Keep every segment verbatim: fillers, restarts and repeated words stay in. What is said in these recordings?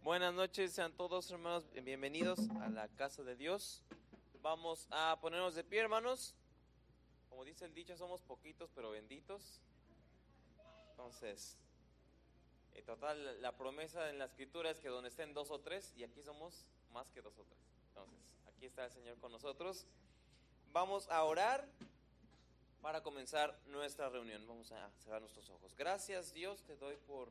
Buenas noches, sean todos hermanos bienvenidos a la casa de Dios. Vamos a ponernos de pie, hermanos. Como dice el dicho, somos poquitos pero benditos. Entonces, en total la promesa en la escritura es que donde estén dos o tres, y aquí somos más que dos o tres. Entonces, aquí está el Señor con nosotros. Vamos a orar para comenzar nuestra reunión. Vamos a cerrar nuestros ojos. Gracias, Dios, te doy por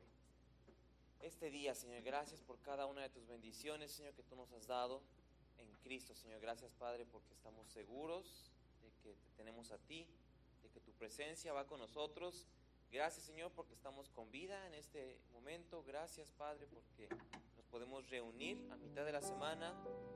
este día, Señor. Gracias por cada una de tus bendiciones, Señor, que tú nos has dado en Cristo, Señor. Gracias, Padre, porque estamos seguros de que te tenemos a ti, de que tu presencia va con nosotros. Gracias, Señor, porque estamos con vida en este momento. Gracias, Padre, porque nos podemos reunir a mitad de la semana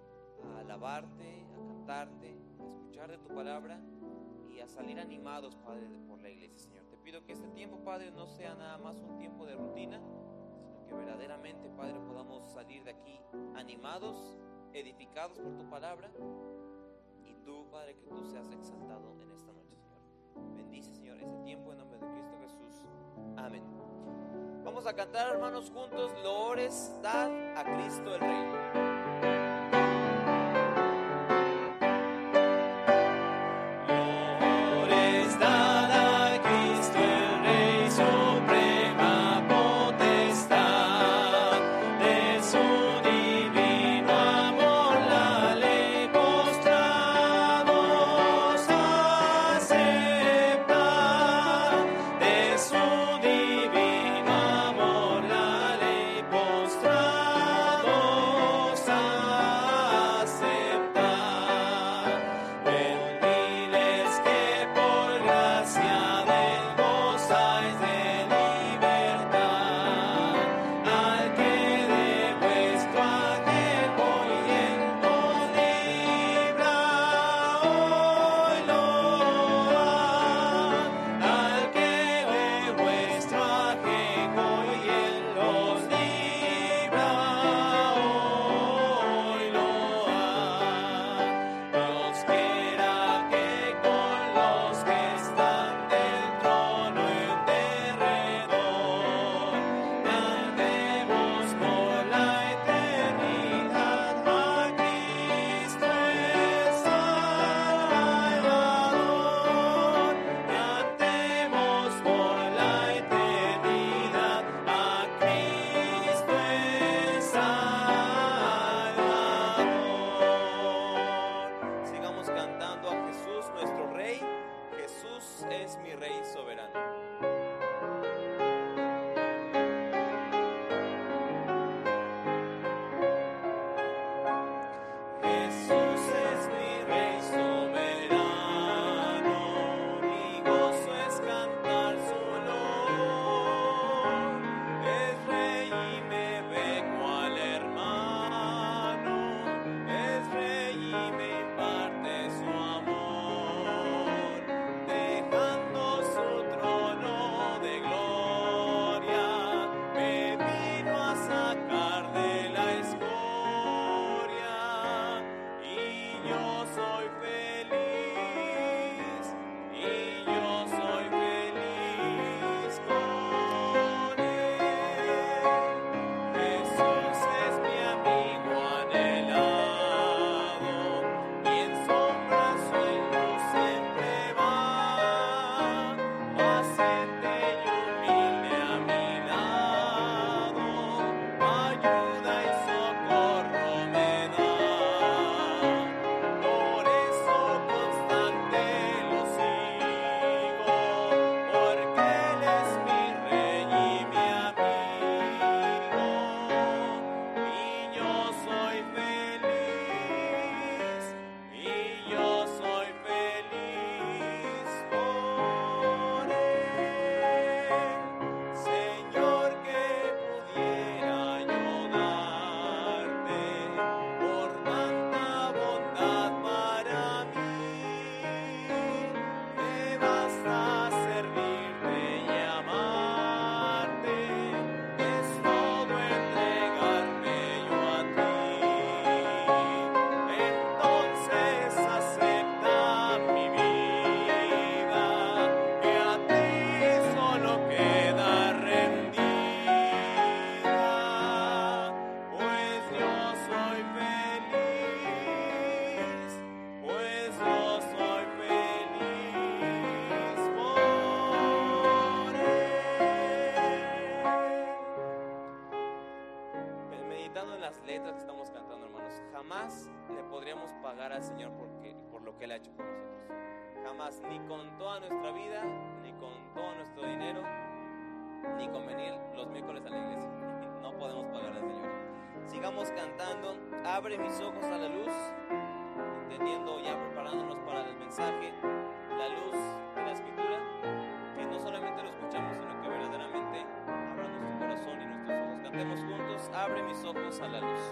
a alabarte, a cantarte, a escuchar de tu palabra y a salir animados, Padre, por la iglesia, Señor. Te pido que este tiempo, Padre, no sea nada más un tiempo de rutina, que verdaderamente, Padre, podamos salir de aquí animados, edificados por tu palabra, y tú, Padre, que tú seas exaltado en esta noche, Señor. Bendice, Señor, este tiempo en nombre de Cristo Jesús. Amén. Vamos a cantar, hermanos, juntos: Loores dad a Cristo el Rey. Dejando jamás, ni con toda nuestra vida, ni con todo nuestro dinero, ni con venir los miércoles a la iglesia. No podemos pagar al Señor. Sigamos cantando, abre mis ojos a la luz, entendiendo, ya preparándonos para el mensaje, la luz de la Escritura, que no solamente lo escuchamos, sino que verdaderamente abra nuestro corazón y nuestros ojos. Cantemos juntos, abre mis ojos a la luz.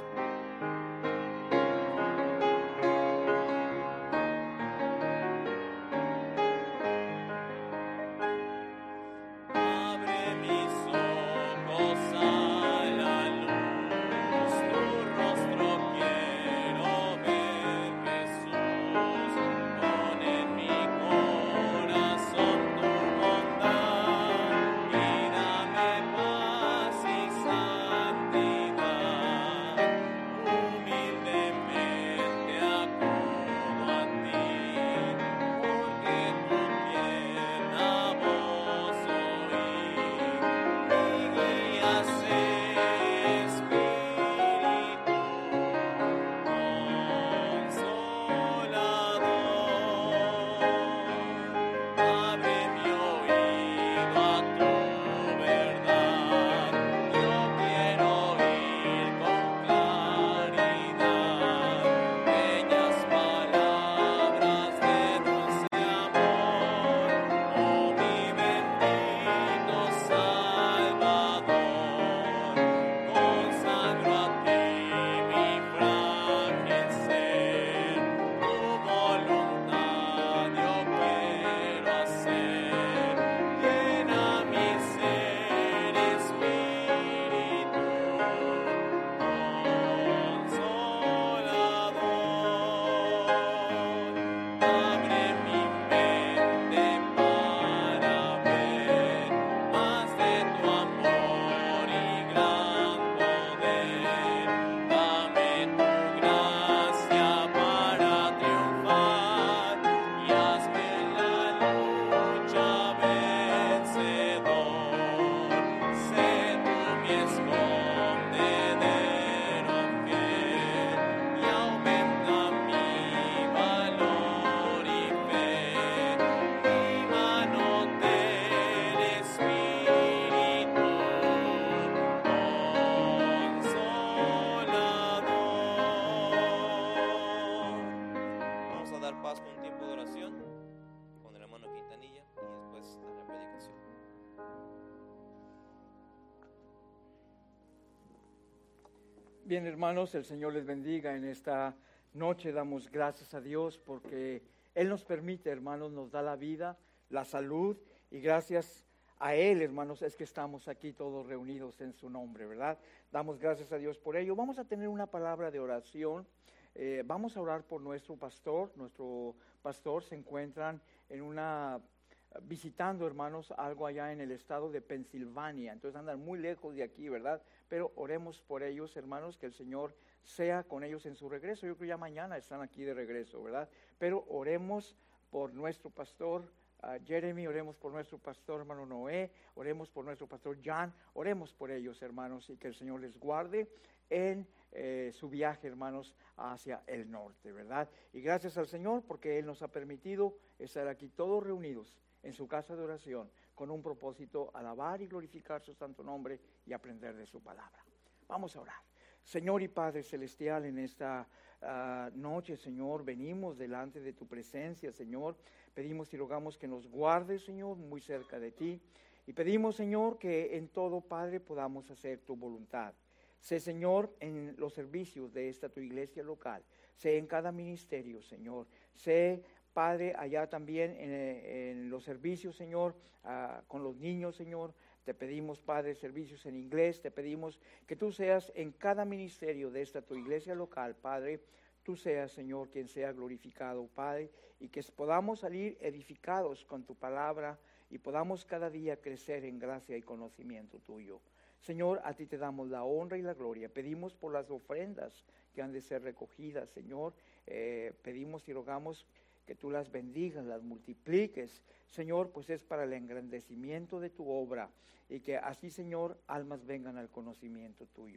Bien, hermanos, el Señor les bendiga. En esta noche damos gracias a Dios porque Él nos permite, hermanos, nos da la vida, la salud, y gracias a Él, hermanos, es que estamos aquí todos reunidos en su nombre, ¿verdad? Damos gracias a Dios por ello. Vamos a tener una palabra de oración. Eh, vamos a orar por nuestro pastor. Nuestro pastor se encuentran en una... visitando, hermanos, algo allá en el estado de Pensilvania, entonces andan muy lejos de aquí, ¿verdad? Pero oremos por ellos, hermanos, que el Señor sea con ellos en su regreso. Yo creo que ya mañana están aquí de regreso, ¿verdad? Pero oremos por nuestro pastor uh, Jeremy, oremos por nuestro pastor hermano Noé, oremos por nuestro pastor Jan, oremos por ellos, hermanos, y que el Señor les guarde en eh, su viaje, hermanos, hacia el norte, ¿verdad? Y gracias al Señor porque Él nos ha permitido estar aquí todos reunidos en su casa de oración, con un propósito, alabar y glorificar su santo nombre y aprender de su palabra. Vamos a orar. Señor y Padre Celestial, en esta uh, noche, Señor, venimos delante de tu presencia, Señor. Pedimos y rogamos que nos guardes, Señor, muy cerca de ti. Y pedimos, Señor, que en todo, Padre, podamos hacer tu voluntad. Sé, Señor, en los servicios de esta tu iglesia local. Sé en cada ministerio, Señor. Sé, Padre, allá también en, en los servicios, Señor, uh, con los niños, Señor. Te pedimos, Padre, servicios en inglés. Te pedimos que tú seas en cada ministerio de esta tu iglesia local, Padre. Tú seas, Señor, quien sea glorificado, Padre, y que podamos salir edificados con tu palabra y podamos cada día crecer en gracia y conocimiento tuyo. Señor, a ti te damos la honra y la gloria. Pedimos por las ofrendas que han de ser recogidas, Señor. Eh, pedimos y rogamos que tú las bendigas, las multipliques, Señor, pues es para el engrandecimiento de tu obra, y que así, Señor, almas vengan al conocimiento tuyo.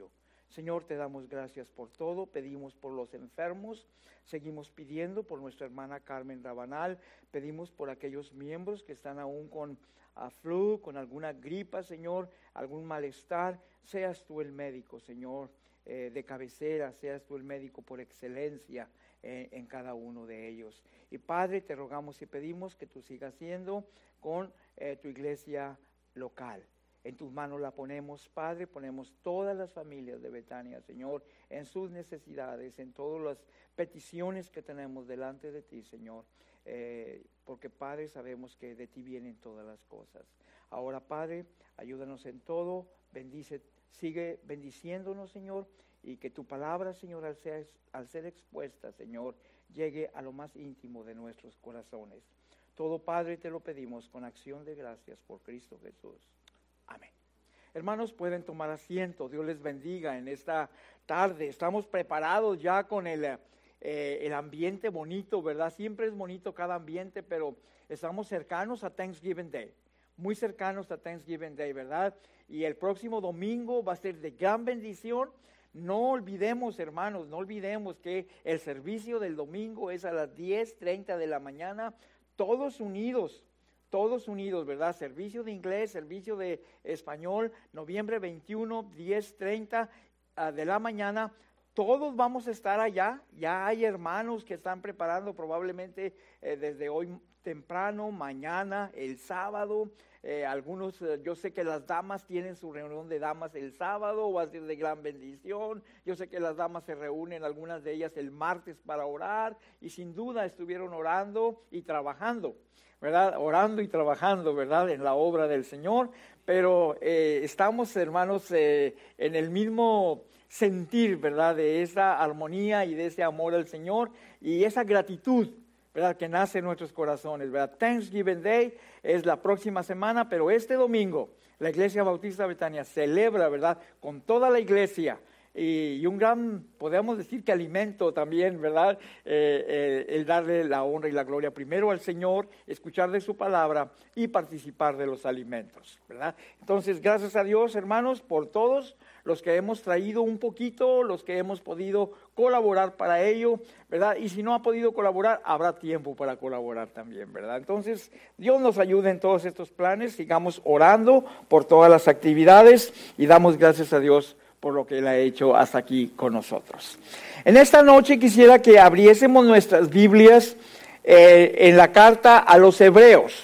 Señor, te damos gracias por todo, pedimos por los enfermos, seguimos pidiendo por nuestra hermana Carmen Rabanal, pedimos por aquellos miembros que están aún con a flu, con alguna gripa, Señor, algún malestar. Seas tú el médico, Señor, eh, de cabecera, seas tú el médico por excelencia eh, en cada uno de ellos. Y Padre, te rogamos y pedimos que tú sigas siendo con eh, tu iglesia local. En tus manos la ponemos, Padre, ponemos todas las familias de Betania, Señor, en sus necesidades, en todas las peticiones que tenemos delante de ti, Señor, eh, porque, Padre, sabemos que de ti vienen todas las cosas. Ahora, Padre, ayúdanos en todo, bendice, sigue bendiciéndonos, Señor, y que tu palabra, Señor, al ser, al ser expuesta, Señor, llegue a lo más íntimo de nuestros corazones. Todo, Padre, te lo pedimos con acción de gracias por Cristo Jesús. Amén. Hermanos, pueden tomar asiento. Dios les bendiga en esta tarde. Estamos preparados ya con el, eh, el ambiente bonito, ¿verdad? Siempre es bonito cada ambiente, pero estamos cercanos a Thanksgiving Day. Muy cercanos a Thanksgiving Day, ¿verdad? Y el próximo domingo va a ser de gran bendición. No olvidemos, hermanos, no olvidemos que el servicio del domingo es a las diez treinta de la mañana, todos unidos. Todos unidos, ¿verdad? Servicio de inglés, servicio de español, noviembre veintiuno, diez treinta uh, de la mañana. Todos vamos a estar allá. Ya hay hermanos que están preparando probablemente eh, desde hoy temprano, mañana, el sábado. Eh, algunos, eh, yo sé que las damas tienen su reunión de damas el sábado, va a ser de gran bendición. Yo sé que las damas se reúnen, algunas de ellas el martes para orar, y sin duda estuvieron orando y trabajando, ¿verdad? Orando y trabajando, ¿verdad? En la obra del Señor, pero eh, estamos, hermanos, eh, en el mismo sentir, ¿verdad? De esa armonía y de ese amor al Señor y esa gratitud, ¿verdad? Que nace en nuestros corazones, ¿verdad? Thanksgiving Day es la próxima semana, pero este domingo la Iglesia Bautista Betania celebra, ¿verdad? Con toda la iglesia. Y, y un gran, podemos decir que alimento también, ¿verdad? Eh, eh, el darle la honra y la gloria primero al Señor, escuchar de su palabra y participar de los alimentos, ¿verdad? Entonces, gracias a Dios, hermanos, por todos los que hemos traído un poquito, los que hemos podido colaborar para ello, ¿verdad? Y si no ha podido colaborar, habrá tiempo para colaborar también, ¿verdad? Entonces, Dios nos ayude en todos estos planes, sigamos orando por todas las actividades y damos gracias a Dios por lo que Él ha hecho hasta aquí con nosotros. En esta noche quisiera que abriésemos nuestras Biblias eh, en la carta a los Hebreos.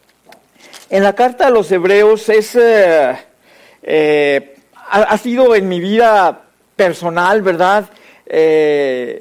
En la carta a los Hebreos es, eh, eh, ha, ha sido en mi vida personal, ¿verdad? Eh,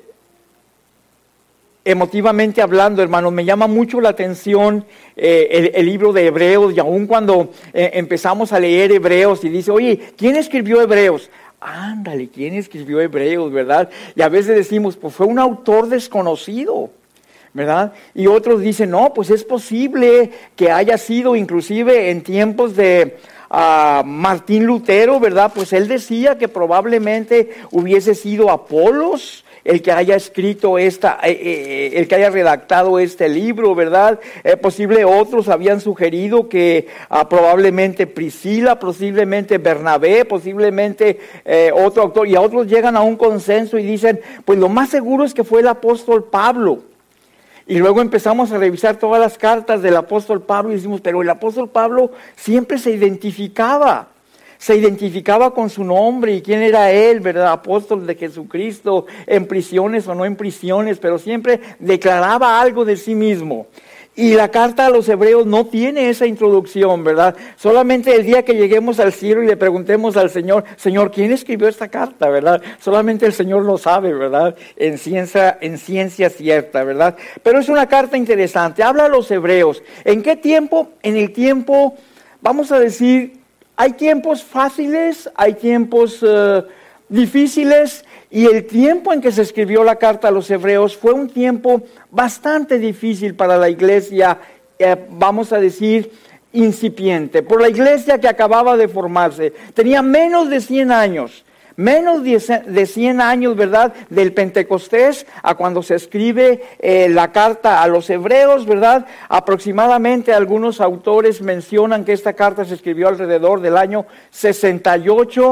emotivamente hablando, hermano, me llama mucho la atención eh, el, el libro de Hebreos, y aún cuando eh, empezamos a leer Hebreos y dice, oye, ¿quién escribió Hebreos? Ándale, ¿quién escribió Hebreos, verdad? Y a veces decimos, pues fue un autor desconocido, ¿verdad? Y otros dicen, no, pues es posible que haya sido inclusive en tiempos de uh, Martín Lutero, ¿verdad? Pues él decía que probablemente hubiese sido Apolos el que haya escrito esta, eh, eh, el que haya redactado este libro, ¿verdad? Eh, posible otros habían sugerido que ah, probablemente Priscila, posiblemente Bernabé, posiblemente eh, otro autor, y a otros llegan a un consenso y dicen, pues lo más seguro es que fue el apóstol Pablo. Y luego empezamos a revisar todas las cartas del apóstol Pablo y decimos, pero el apóstol Pablo siempre se identificaba. Se identificaba con su nombre y quién era él, ¿verdad? Apóstol de Jesucristo, en prisiones o no en prisiones, pero siempre declaraba algo de sí mismo. Y la carta a los Hebreos no tiene esa introducción, ¿verdad? Solamente el día que lleguemos al cielo y le preguntemos al Señor, Señor, ¿quién escribió esta carta, verdad? Solamente el Señor lo sabe, ¿verdad? En ciencia, en ciencia cierta, ¿verdad? Pero es una carta interesante. Habla a los Hebreos. ¿En qué tiempo? En el tiempo, vamos a decir, hay tiempos fáciles, hay tiempos uh, difíciles, y el tiempo en que se escribió la carta a los Hebreos fue un tiempo bastante difícil para la iglesia, eh, vamos a decir, incipiente, por la iglesia que acababa de formarse. Tenía menos de cien años, menos de cien años, ¿verdad?, del Pentecostés a cuando se escribe eh, la carta a los Hebreos, ¿verdad? Aproximadamente algunos autores mencionan que esta carta se escribió alrededor del año sesenta y ocho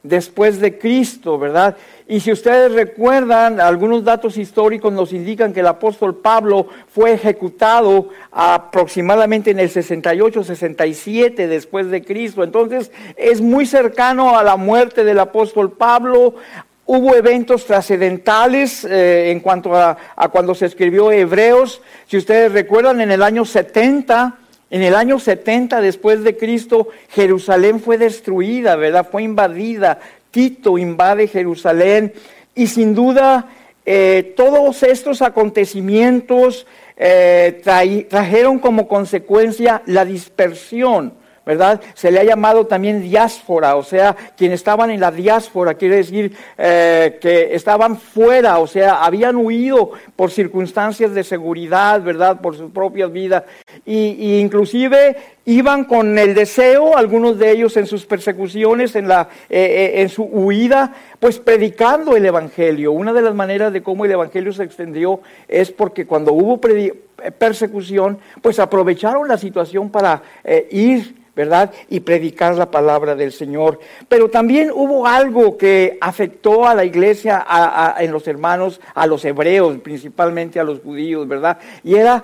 después de Cristo, ¿verdad? Y si ustedes recuerdan, algunos datos históricos nos indican que el apóstol Pablo fue ejecutado aproximadamente en el sesenta y ocho, sesenta y siete después de Cristo. Entonces es muy cercano a la muerte del apóstol Pablo. Hubo eventos trascendentales eh, en cuanto a, a cuando se escribió Hebreos. Si ustedes recuerdan, en el año setenta, en el año setenta después de Cristo, Jerusalén fue destruida, ¿verdad? Fue invadida. Tito invade Jerusalén y sin duda eh, todos estos acontecimientos eh, tra- trajeron como consecuencia la dispersión, ¿verdad? Se le ha llamado también diáspora, o sea, quienes estaban en la diáspora, quiere decir eh, que estaban fuera, o sea, habían huido por circunstancias de seguridad, ¿verdad? Por sus propias vidas, y, y inclusive iban con el deseo, algunos de ellos en sus persecuciones, en, la, eh, en su huida, pues predicando el evangelio. Una de las maneras de cómo el evangelio se extendió es porque cuando hubo predi- persecución, pues aprovecharon la situación para eh, ir, ¿verdad? Y predicar la palabra del Señor. Pero también hubo algo que afectó a la iglesia, a, a, en los hermanos, a los hebreos, principalmente a los judíos, ¿verdad? Y era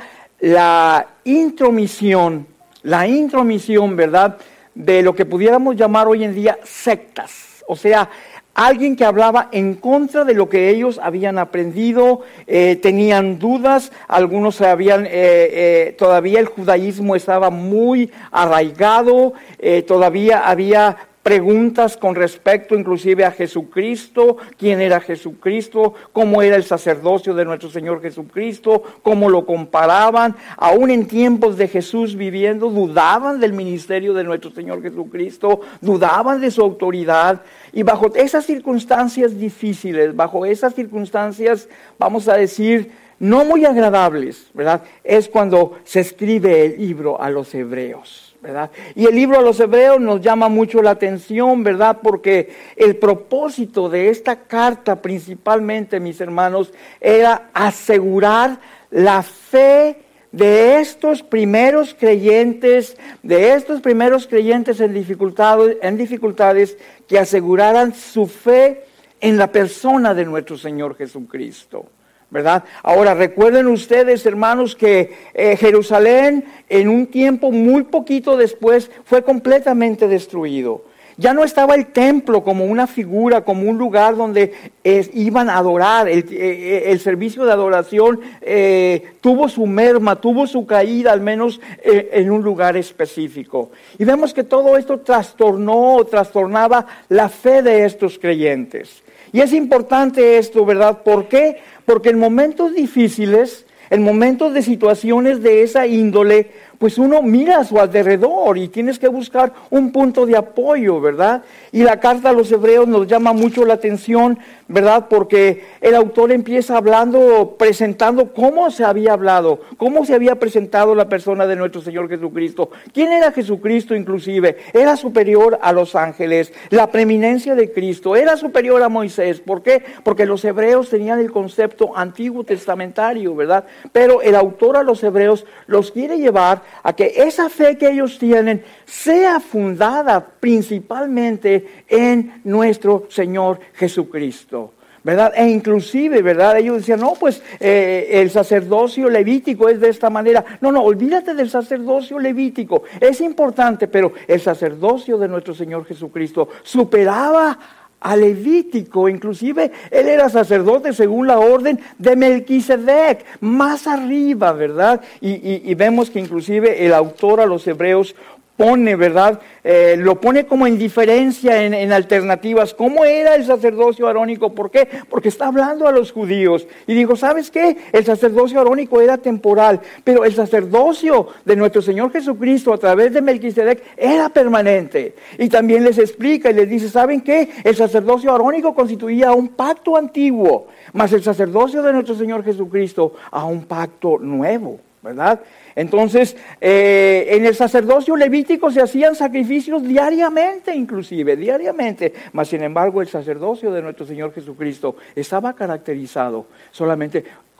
la intromisión, la intromisión, ¿verdad? De lo que pudiéramos llamar hoy en día sectas. O sea, alguien que hablaba en contra de lo que ellos habían aprendido, eh, tenían dudas, algunos habían, eh, eh, todavía el judaísmo estaba muy arraigado, eh, todavía había preguntas con respecto inclusive a Jesucristo, quién era Jesucristo, cómo era el sacerdocio de nuestro Señor Jesucristo, cómo lo comparaban, aún en tiempos de Jesús viviendo, dudaban del ministerio de nuestro Señor Jesucristo, dudaban de su autoridad. Y bajo esas circunstancias difíciles, bajo esas circunstancias, vamos a decir, no muy agradables, ¿verdad? Es cuando se escribe el libro a los hebreos, ¿verdad? Y el libro a los hebreos nos llama mucho la atención, ¿verdad? Porque el propósito de esta carta principalmente, mis hermanos, era asegurar la fe de estos primeros creyentes, de estos primeros creyentes en dificultades, en dificultades que aseguraran su fe en la persona de nuestro Señor Jesucristo, ¿verdad? Ahora, recuerden ustedes, hermanos, que eh, Jerusalén en un tiempo muy poquito después fue completamente destruido. Ya no estaba el templo como una figura, como un lugar donde eh, iban a adorar. El, eh, el servicio de adoración eh, tuvo su merma, tuvo su caída, al menos eh, en un lugar específico. Y vemos que todo esto trastornó, trastornaba la fe de estos creyentes. Y es importante esto, ¿verdad? ¿Por qué? Porque en momentos difíciles, en momentos de situaciones de esa índole, pues uno mira a su alrededor y tienes que buscar un punto de apoyo, ¿verdad? Y la carta a los hebreos nos llama mucho la atención, ¿verdad? Porque el autor empieza hablando, presentando cómo se había hablado, cómo se había presentado la persona de nuestro Señor Jesucristo. ¿Quién era Jesucristo inclusive? Era superior a los ángeles, la preeminencia de Cristo, era superior a Moisés. ¿Por qué? Porque los hebreos tenían el concepto antiguo testamentario, ¿verdad? Pero el autor a los hebreos los quiere llevar a que esa fe que ellos tienen sea fundada principalmente en nuestro Señor Jesucristo, ¿verdad? E inclusive, ¿verdad? Ellos decían, no, pues eh, el sacerdocio levítico es de esta manera. No, no, olvídate del sacerdocio levítico. Es importante, pero el sacerdocio de nuestro Señor Jesucristo superaba a Levítico, inclusive él era sacerdote según la orden de Melquisedec, más arriba, ¿verdad? Y, y, y vemos que inclusive el autor a los hebreos pone, ¿verdad? Eh, lo pone como en diferencia, en, en alternativas. ¿Cómo era el sacerdocio arónico? ¿Por qué? Porque está hablando a los judíos. Y dijo, ¿sabes qué? El sacerdocio arónico era temporal, pero el sacerdocio de nuestro Señor Jesucristo a través de Melquisedec era permanente. Y también les explica y les dice, ¿saben qué? El sacerdocio arónico constituía un pacto antiguo, mas el sacerdocio de nuestro Señor Jesucristo a un pacto nuevo, ¿verdad? Entonces, eh, en el sacerdocio levítico se hacían sacrificios diariamente, inclusive, diariamente. Mas, sin embargo, el sacerdocio de nuestro Señor Jesucristo estaba caracterizado solamente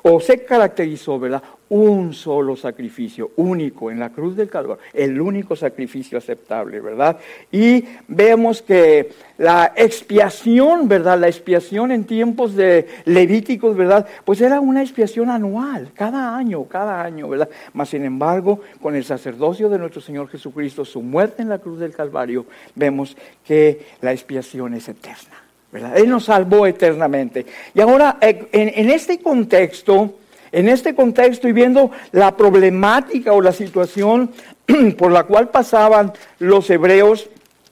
o se caracterizó, ¿verdad? Un solo sacrificio, único en la cruz del Calvario, el único sacrificio aceptable, ¿verdad? Y vemos que la expiación, ¿verdad? La expiación en tiempos de Levíticos, ¿verdad? Pues era una expiación anual, cada año, cada año, ¿verdad? Mas sin embargo, con el sacerdocio de nuestro Señor Jesucristo, su muerte en la cruz del Calvario, vemos que la expiación es eterna, ¿verdad? Él nos salvó eternamente. Y ahora, en, en este contexto, en este contexto y viendo la problemática o la situación por la cual pasaban los hebreos,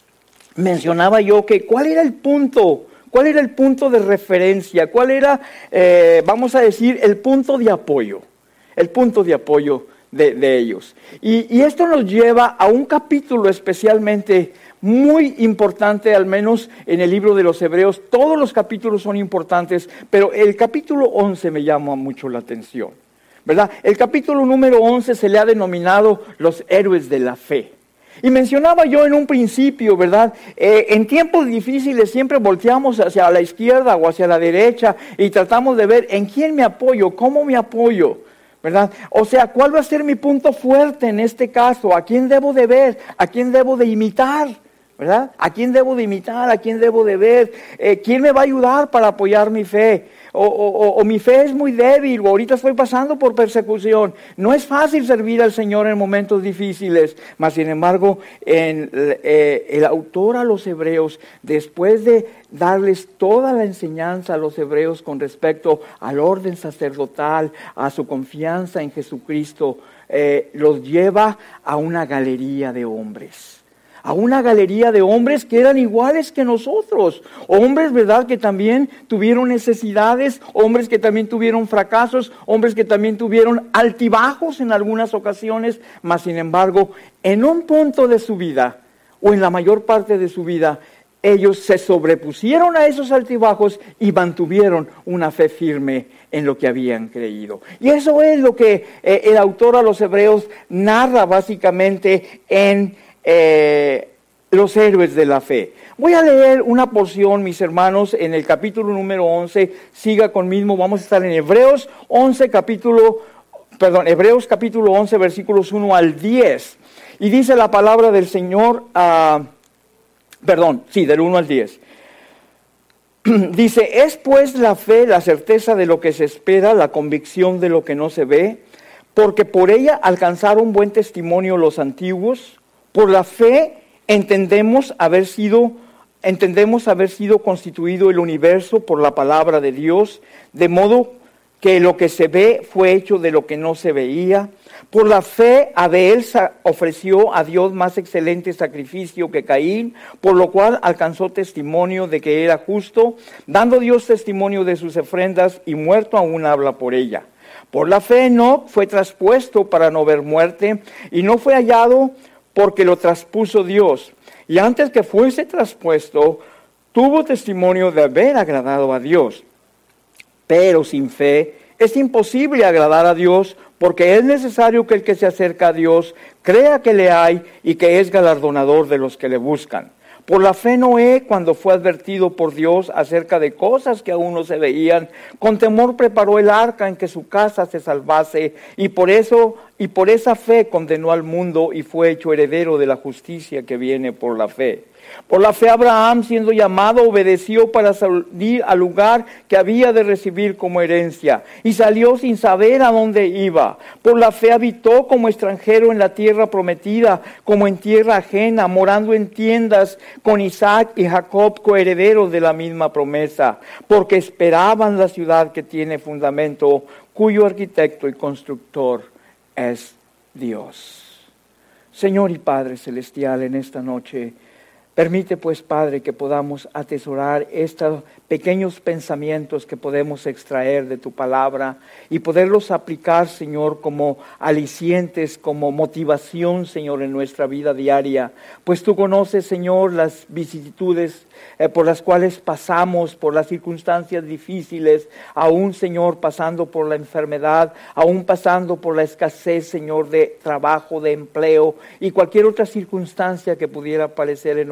mencionaba yo que cuál era el punto, cuál era el punto de referencia, cuál era, eh, vamos a decir, el punto de apoyo, el punto de apoyo de, de ellos. Y, y esto nos lleva a un capítulo especialmente muy importante, al menos en el libro de los Hebreos. Todos los capítulos son importantes, pero el capítulo once me llama mucho la atención, ¿verdad? El capítulo número once se le ha denominado los héroes de la fe. Y mencionaba yo en un principio, ¿verdad? Eh, en tiempos difíciles siempre volteamos hacia la izquierda o hacia la derecha y tratamos de ver en quién me apoyo, cómo me apoyo, ¿verdad? O sea, ¿cuál va a ser mi punto fuerte en este caso? ¿A quién debo de ver? ¿A quién debo de imitar? ¿Verdad? ¿A quién debo de imitar? ¿A quién debo de ver? Eh, ¿Quién me va a ayudar para apoyar mi fe? O, o, o mi fe es muy débil, o ahorita estoy pasando por persecución. No es fácil servir al Señor en momentos difíciles, mas sin embargo, en, eh, el autor a los hebreos, después de darles toda la enseñanza a los hebreos con respecto al orden sacerdotal, a su confianza en Jesucristo, eh, los lleva a una galería de hombres. A una galería de hombres que eran iguales que nosotros, hombres, ¿verdad?, que también tuvieron necesidades, hombres que también tuvieron fracasos, hombres que también tuvieron altibajos en algunas ocasiones, mas sin embargo, en un punto de su vida, o en la mayor parte de su vida, ellos se sobrepusieron a esos altibajos y mantuvieron una fe firme en lo que habían creído. Y eso es lo que eh, el autor a los Hebreos narra básicamente en Eh, los héroes de la fe. Voy a leer una porción, mis hermanos, en el capítulo número once. Siga conmigo, vamos a estar en Hebreos once, capítulo, perdón, Hebreos capítulo once, versículos uno al diez. Y dice la palabra del Señor, uh, perdón, sí, del uno al diez. Dice, es pues la fe la certeza de lo que se espera, la convicción de lo que no se ve, porque por ella alcanzaron buen testimonio los antiguos. Por la fe entendemos haber sido, entendemos haber sido constituido el universo por la palabra de Dios, de modo que lo que se ve fue hecho de lo que no se veía. Por la fe Abel ofreció a Dios más excelente sacrificio que Caín, por lo cual alcanzó testimonio de que era justo, dando Dios testimonio de sus ofrendas, y muerto aún habla por ella. Por la fe Enoc fue traspuesto para no ver muerte, y no fue hallado porque lo traspuso Dios. Y antes que fuese traspuesto, tuvo testimonio de haber agradado a Dios. Pero sin fe es imposible agradar a Dios, porque es necesario que el que se acerca a Dios crea que le hay y que es galardonador de los que le buscan. Por la fe Noé, cuando fue advertido por Dios acerca de cosas que aún no se veían, con temor preparó el arca en que su casa se salvase, y por eso y por esa fe condenó al mundo y fue hecho heredero de la justicia que viene por la fe. Por la fe Abraham, siendo llamado, obedeció para salir al lugar que había de recibir como herencia, y salió sin saber a dónde iba. Por la fe habitó como extranjero en la tierra prometida, como en tierra ajena, morando en tiendas con Isaac y Jacob, coherederos de la misma promesa, porque esperaban la ciudad que tiene fundamento, cuyo arquitecto y constructor es Dios. Señor y Padre Celestial, en esta noche, permite pues, Padre, que podamos atesorar estos pequeños pensamientos que podemos extraer de tu palabra y poderlos aplicar, Señor, como alicientes, como motivación, Señor, en nuestra vida diaria. Pues tú conoces, Señor, las vicisitudes eh, por las cuales pasamos, por las circunstancias difíciles, aún, Señor, pasando por la enfermedad, aún pasando por la escasez, Señor, de trabajo, de empleo y cualquier otra circunstancia que pudiera aparecer en nuestra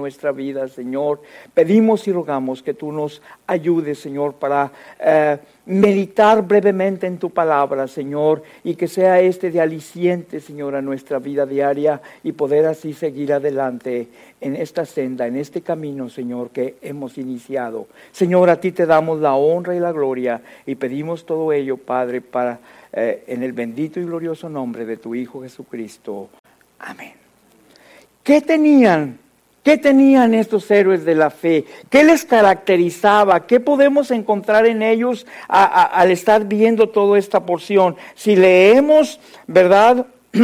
nuestra vida, Señor. Pedimos y rogamos que tú nos ayudes, Señor, para eh, meditar brevemente en tu palabra, Señor, y que sea este de aliciente, Señor, a nuestra vida diaria y poder así seguir adelante en esta senda, en este camino, Señor, que hemos iniciado. Señor, a ti te damos la honra y la gloria y pedimos todo ello, Padre, para eh, en el bendito y glorioso nombre de tu Hijo Jesucristo. Amén. ¿Qué tenían? ¿Qué tenían estos héroes de la fe? ¿Qué les caracterizaba? ¿Qué podemos encontrar en ellos a, a, al estar viendo toda esta porción? Si leemos, ¿verdad?,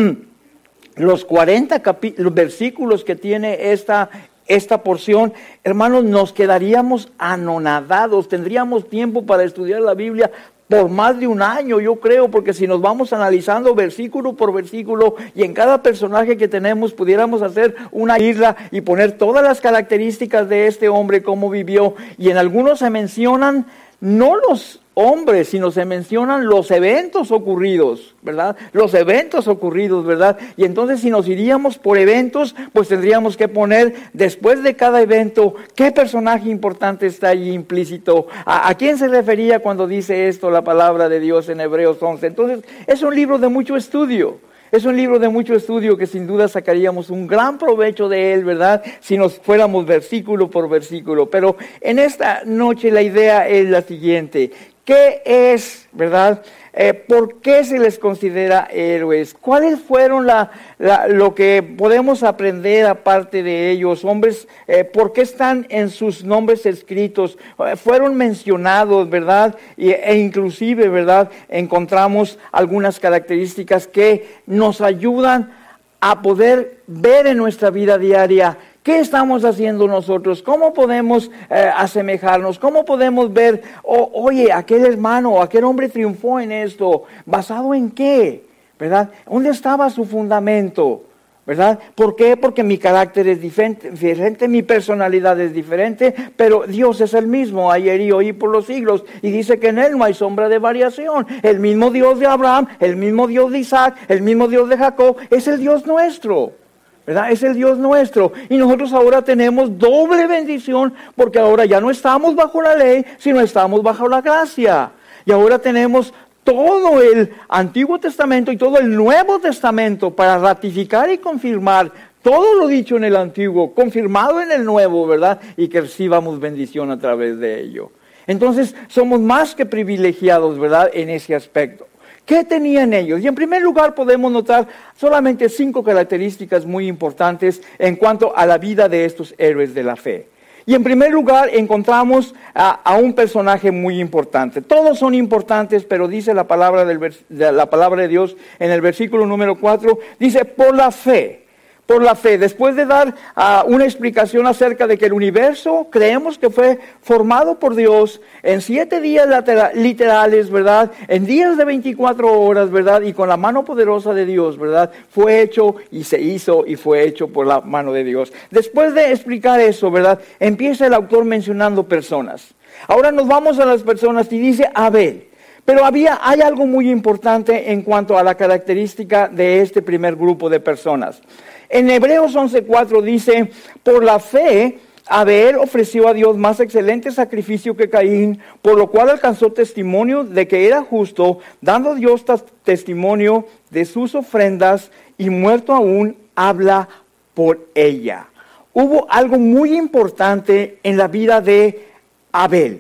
los cuarenta los versículos que tiene esta, esta porción, hermanos, nos quedaríamos anonadados. Tendríamos tiempo para estudiar la Biblia por más de un año, yo creo, porque si nos vamos analizando versículo por versículo y en cada personaje que tenemos pudiéramos hacer una isla y poner todas las características de este hombre, cómo vivió, y en algunos se mencionan no los hombres, sino se mencionan los eventos ocurridos, ¿verdad? Los eventos ocurridos, ¿verdad? Y entonces si nos iríamos por eventos, pues tendríamos que poner después de cada evento, ¿qué personaje importante está allí implícito? ¿A, a quién se refería cuando dice esto la palabra de Dios en Hebreos once? Entonces es un libro de mucho estudio. Es un libro de mucho estudio que sin duda sacaríamos un gran provecho de él, ¿verdad? Si nos fuéramos versículo por versículo. Pero en esta noche la idea es la siguiente. ¿Qué es, verdad? Eh, ¿Por qué se les considera héroes? ¿Cuáles fueron la, la, lo que podemos aprender aparte de ellos? Hombres, eh, ¿por qué están en sus nombres escritos? Eh, fueron mencionados, ¿verdad? Y, e inclusive, ¿verdad? Encontramos algunas características que nos ayudan a poder ver en nuestra vida diaria ¿qué estamos haciendo nosotros? ¿Cómo podemos eh, asemejarnos? ¿Cómo podemos ver, oh, oye, aquel hermano o aquel hombre triunfó en esto? ¿Basado en qué? ¿Verdad? ¿Dónde estaba su fundamento? ¿Verdad? ¿Por qué? Porque mi carácter es diferente, diferente, mi personalidad es diferente, pero Dios es el mismo ayer y hoy y por los siglos. Y dice que en Él no hay sombra de variación. El mismo Dios de Abraham, el mismo Dios de Isaac, el mismo Dios de Jacob, es el Dios nuestro. ¿Verdad? Es el Dios nuestro. Y nosotros ahora tenemos doble bendición porque ahora ya no estamos bajo la ley, sino estamos bajo la gracia. Y ahora tenemos todo el Antiguo Testamento y todo el Nuevo Testamento para ratificar y confirmar todo lo dicho en el Antiguo, confirmado en el Nuevo, ¿verdad? Y que recibamos bendición a través de ello. Entonces somos más que privilegiados, ¿verdad? En ese aspecto. ¿Qué tenían ellos? Y en primer lugar podemos notar solamente cinco características muy importantes en cuanto a la vida de estos héroes de la fe. Y en primer lugar encontramos a, a un personaje muy importante. Todos son importantes, pero dice la palabra, del, de la palabra de Dios en el versículo número cuatro, dice por la fe. Por la fe, después de dar uh, una explicación acerca de que el universo creemos que fue formado por Dios en siete días literales, ¿verdad? En días de veinticuatro horas, ¿verdad? Y con la mano poderosa de Dios, ¿verdad? Fue hecho y se hizo y fue hecho por la mano de Dios. Después de explicar eso, ¿verdad? Empieza el autor mencionando personas. Ahora nos vamos a las personas y dice Abel. Pero había, hay algo muy importante en cuanto a la característica de este primer grupo de personas. En Hebreos once cuatro dice, por la fe, Abel ofreció a Dios más excelente sacrificio que Caín, por lo cual alcanzó testimonio de que era justo, dando a Dios testimonio de sus ofrendas, y muerto aún habla por ella. Hubo algo muy importante en la vida de Abel.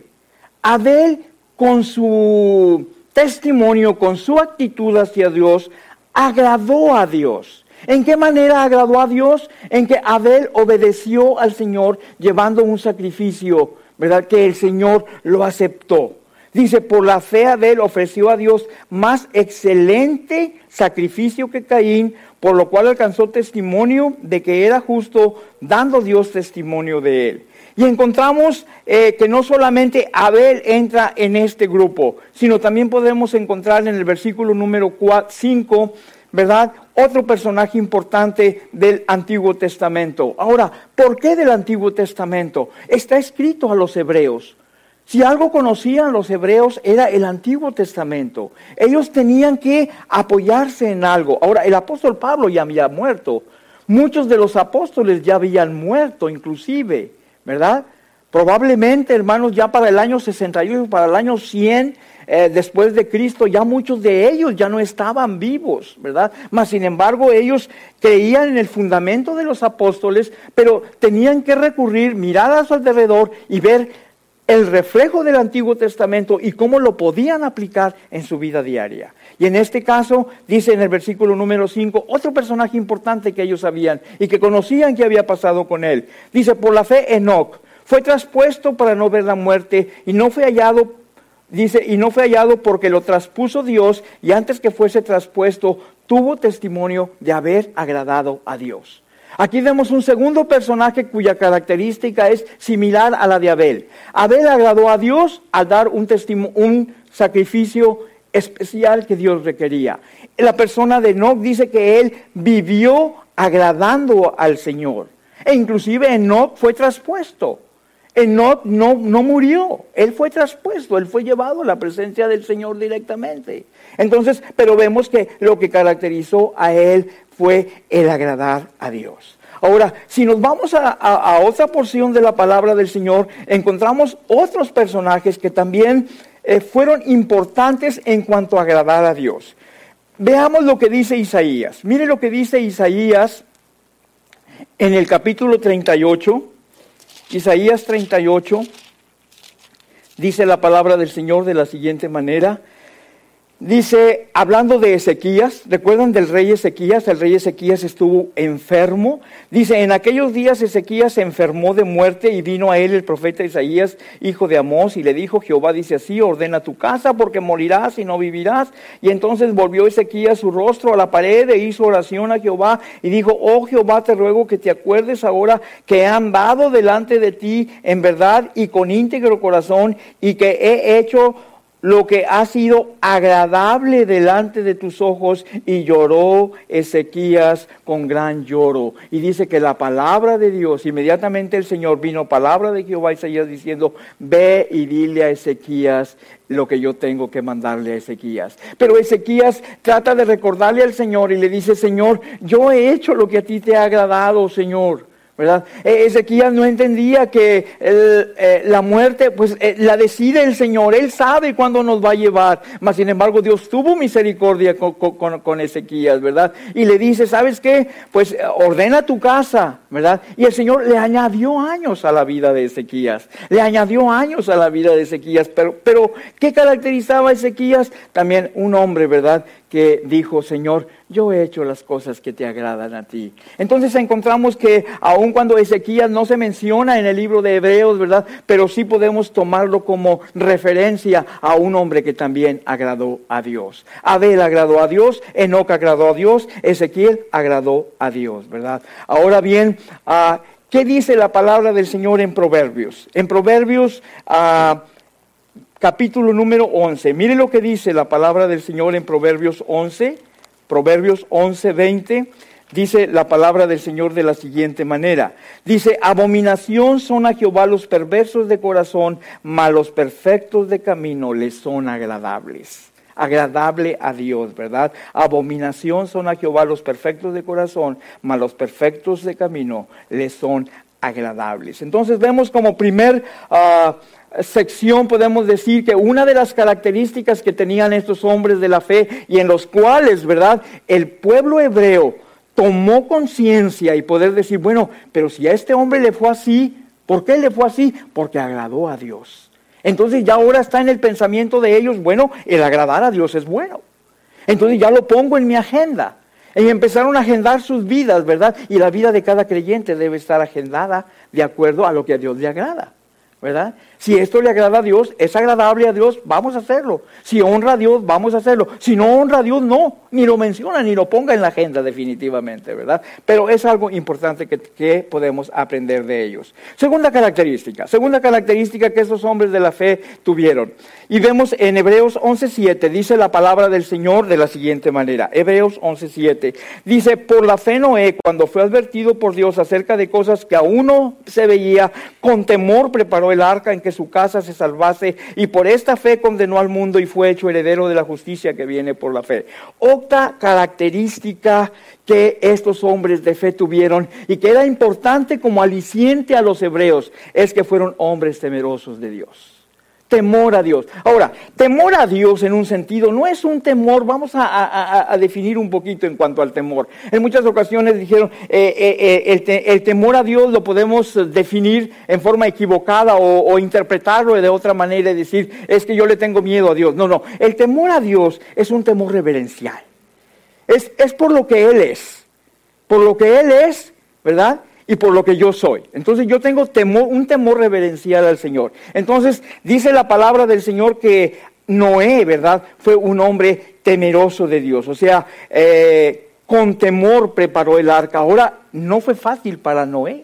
Abel, con su testimonio, con su actitud hacia Dios, agradó a Dios. ¿En qué manera agradó a Dios? En que Abel obedeció al Señor llevando un sacrificio, ¿verdad? Que el Señor lo aceptó. Dice, por la fe Abel ofreció a Dios más excelente sacrificio que Caín, por lo cual alcanzó testimonio de que era justo, dando Dios testimonio de él. Y encontramos eh, que no solamente Abel entra en este grupo, sino también podemos encontrar en el versículo número cinco, ¿verdad? Otro personaje importante del Antiguo Testamento. Ahora, ¿por qué del Antiguo Testamento? Está escrito a los hebreos. Si algo conocían los hebreos era el Antiguo Testamento. Ellos tenían que apoyarse en algo. Ahora, el apóstol Pablo ya había muerto. Muchos de los apóstoles ya habían muerto inclusive, ¿verdad? Probablemente, hermanos, ya para el año sesenta y ocho, para el año cien, eh, después de Cristo, ya muchos de ellos ya no estaban vivos, ¿verdad? Mas, sin embargo, ellos creían en el fundamento de los apóstoles, pero tenían que recurrir, mirar a su alrededor y ver el reflejo del Antiguo Testamento y cómo lo podían aplicar en su vida diaria. Y en este caso, dice en el versículo número cinco, otro personaje importante que ellos sabían y que conocían que había pasado con él. Dice, por la fe Enoc fue traspuesto para no ver la muerte y no fue hallado, dice, y no fue hallado porque lo traspuso Dios y antes que fuese traspuesto tuvo testimonio de haber agradado a Dios. Aquí vemos un segundo personaje cuya característica es similar a la de Abel. Abel agradó a Dios al dar un, testimo- un sacrificio especial que Dios requería. La persona de Enoc dice que él vivió agradando al Señor. E inclusive Enoc fue traspuesto. Enoc no, no murió, él fue traspuesto, él fue llevado a la presencia del Señor directamente. Entonces, pero vemos que lo que caracterizó a él fue el agradar a Dios. Ahora, si nos vamos a, a, a otra porción de la palabra del Señor, encontramos otros personajes que también eh, fueron importantes en cuanto a agradar a Dios. Veamos lo que dice Isaías. Mire lo que dice Isaías en el capítulo treinta y ocho. Isaías treinta y ocho, dice la palabra del Señor de la siguiente manera. Dice, hablando de Ezequías, ¿recuerdan del rey Ezequías? El rey Ezequías estuvo enfermo. Dice, en aquellos días Ezequías se enfermó de muerte y vino a él el profeta Isaías, hijo de Amós, y le dijo, Jehová dice así, ordena tu casa porque morirás y no vivirás. Y entonces volvió Ezequías su rostro a la pared e hizo oración a Jehová y dijo, oh Jehová, te ruego que te acuerdes ahora que he andado delante de ti en verdad y con íntegro corazón y que he hecho lo que ha sido agradable delante de tus ojos. Y lloró Ezequías con gran lloro. Y dice que la palabra de Dios, inmediatamente el Señor vino, palabra de Jehová a Isaías diciendo, ve y dile a Ezequías lo que yo tengo que mandarle a Ezequías. Pero Ezequías trata de recordarle al Señor y le dice, Señor, yo he hecho lo que a ti te ha agradado, Señor. ¿Verdad? Ezequías no entendía que el, eh, la muerte pues eh, la decide el Señor, Él sabe cuándo nos va a llevar, mas sin embargo Dios tuvo misericordia con, con, con Ezequías, ¿verdad? Y le dice, ¿sabes qué? Pues ordena tu casa, ¿verdad? Y el Señor le añadió años a la vida de Ezequías, le añadió años a la vida de Ezequías, pero, pero ¿qué caracterizaba a Ezequías? También un hombre, ¿verdad? Que dijo, Señor, yo he hecho las cosas que te agradan a ti. Entonces encontramos que aun cuando Ezequías no se menciona en el libro de Hebreos, ¿verdad? Pero sí podemos tomarlo como referencia a un hombre que también agradó a Dios. Abel agradó a Dios, Enoc agradó a Dios, Ezequiel agradó a Dios, ¿verdad? Ahora bien, uh, ¿qué dice la palabra del Señor en Proverbios? En Proverbios Uh, capítulo número once. Mire lo que dice la palabra del Señor en Proverbios once. Proverbios once, veinte. Dice la palabra del Señor de la siguiente manera. Dice, abominación son a Jehová los perversos de corazón, mas los perfectos de camino les son agradables. Agradable a Dios, ¿verdad? Abominación son a Jehová los perfectos de corazón, mas los perfectos de camino les son agradables. Entonces vemos como primer Uh, sección podemos decir que una de las características que tenían estos hombres de la fe y en los cuales, ¿verdad?, el pueblo hebreo tomó conciencia y poder decir, bueno, pero si a este hombre le fue así, ¿por qué le fue así? Porque agradó a Dios. Entonces ya ahora está en el pensamiento de ellos, bueno, el agradar a Dios es bueno. Entonces ya lo pongo en mi agenda. Y empezaron a agendar sus vidas, ¿verdad? Y la vida de cada creyente debe estar agendada de acuerdo a lo que a Dios le agrada, ¿verdad? Si esto le agrada a Dios, es agradable a Dios, vamos a hacerlo. Si honra a Dios, vamos a hacerlo. Si no honra a Dios, no, ni lo menciona, ni lo ponga en la agenda definitivamente, ¿verdad? Pero es algo importante que, que podemos aprender de ellos. Segunda característica, segunda característica que esos hombres de la fe tuvieron. Y vemos en Hebreos once siete, dice la palabra del Señor de la siguiente manera. Hebreos once siete, dice, por la fe Noé, cuando fue advertido por Dios acerca de cosas que aún no se veía, con temor preparó el arca en que su casa se salvase, y por esta fe condenó al mundo y fue hecho heredero de la justicia que viene por la fe. Otra característica que estos hombres de fe tuvieron y que era importante como aliciente a los hebreos es que fueron hombres temerosos de Dios. Temor a Dios. Ahora, temor a Dios en un sentido no es un temor, vamos a, a, a definir un poquito en cuanto al temor. En muchas ocasiones dijeron, eh, eh, el, te, el temor a Dios lo podemos definir en forma equivocada o, o interpretarlo de otra manera y decir, es que yo le tengo miedo a Dios. No, no, el temor a Dios es un temor reverencial. Es, es por lo que Él es, por lo que Él es, ¿verdad? Y por lo que yo soy. Entonces yo tengo temor, un temor reverencial al Señor. Entonces dice la palabra del Señor que Noé, ¿verdad?, fue un hombre temeroso de Dios. O sea, eh, con temor preparó el arca. Ahora, no fue fácil para Noé.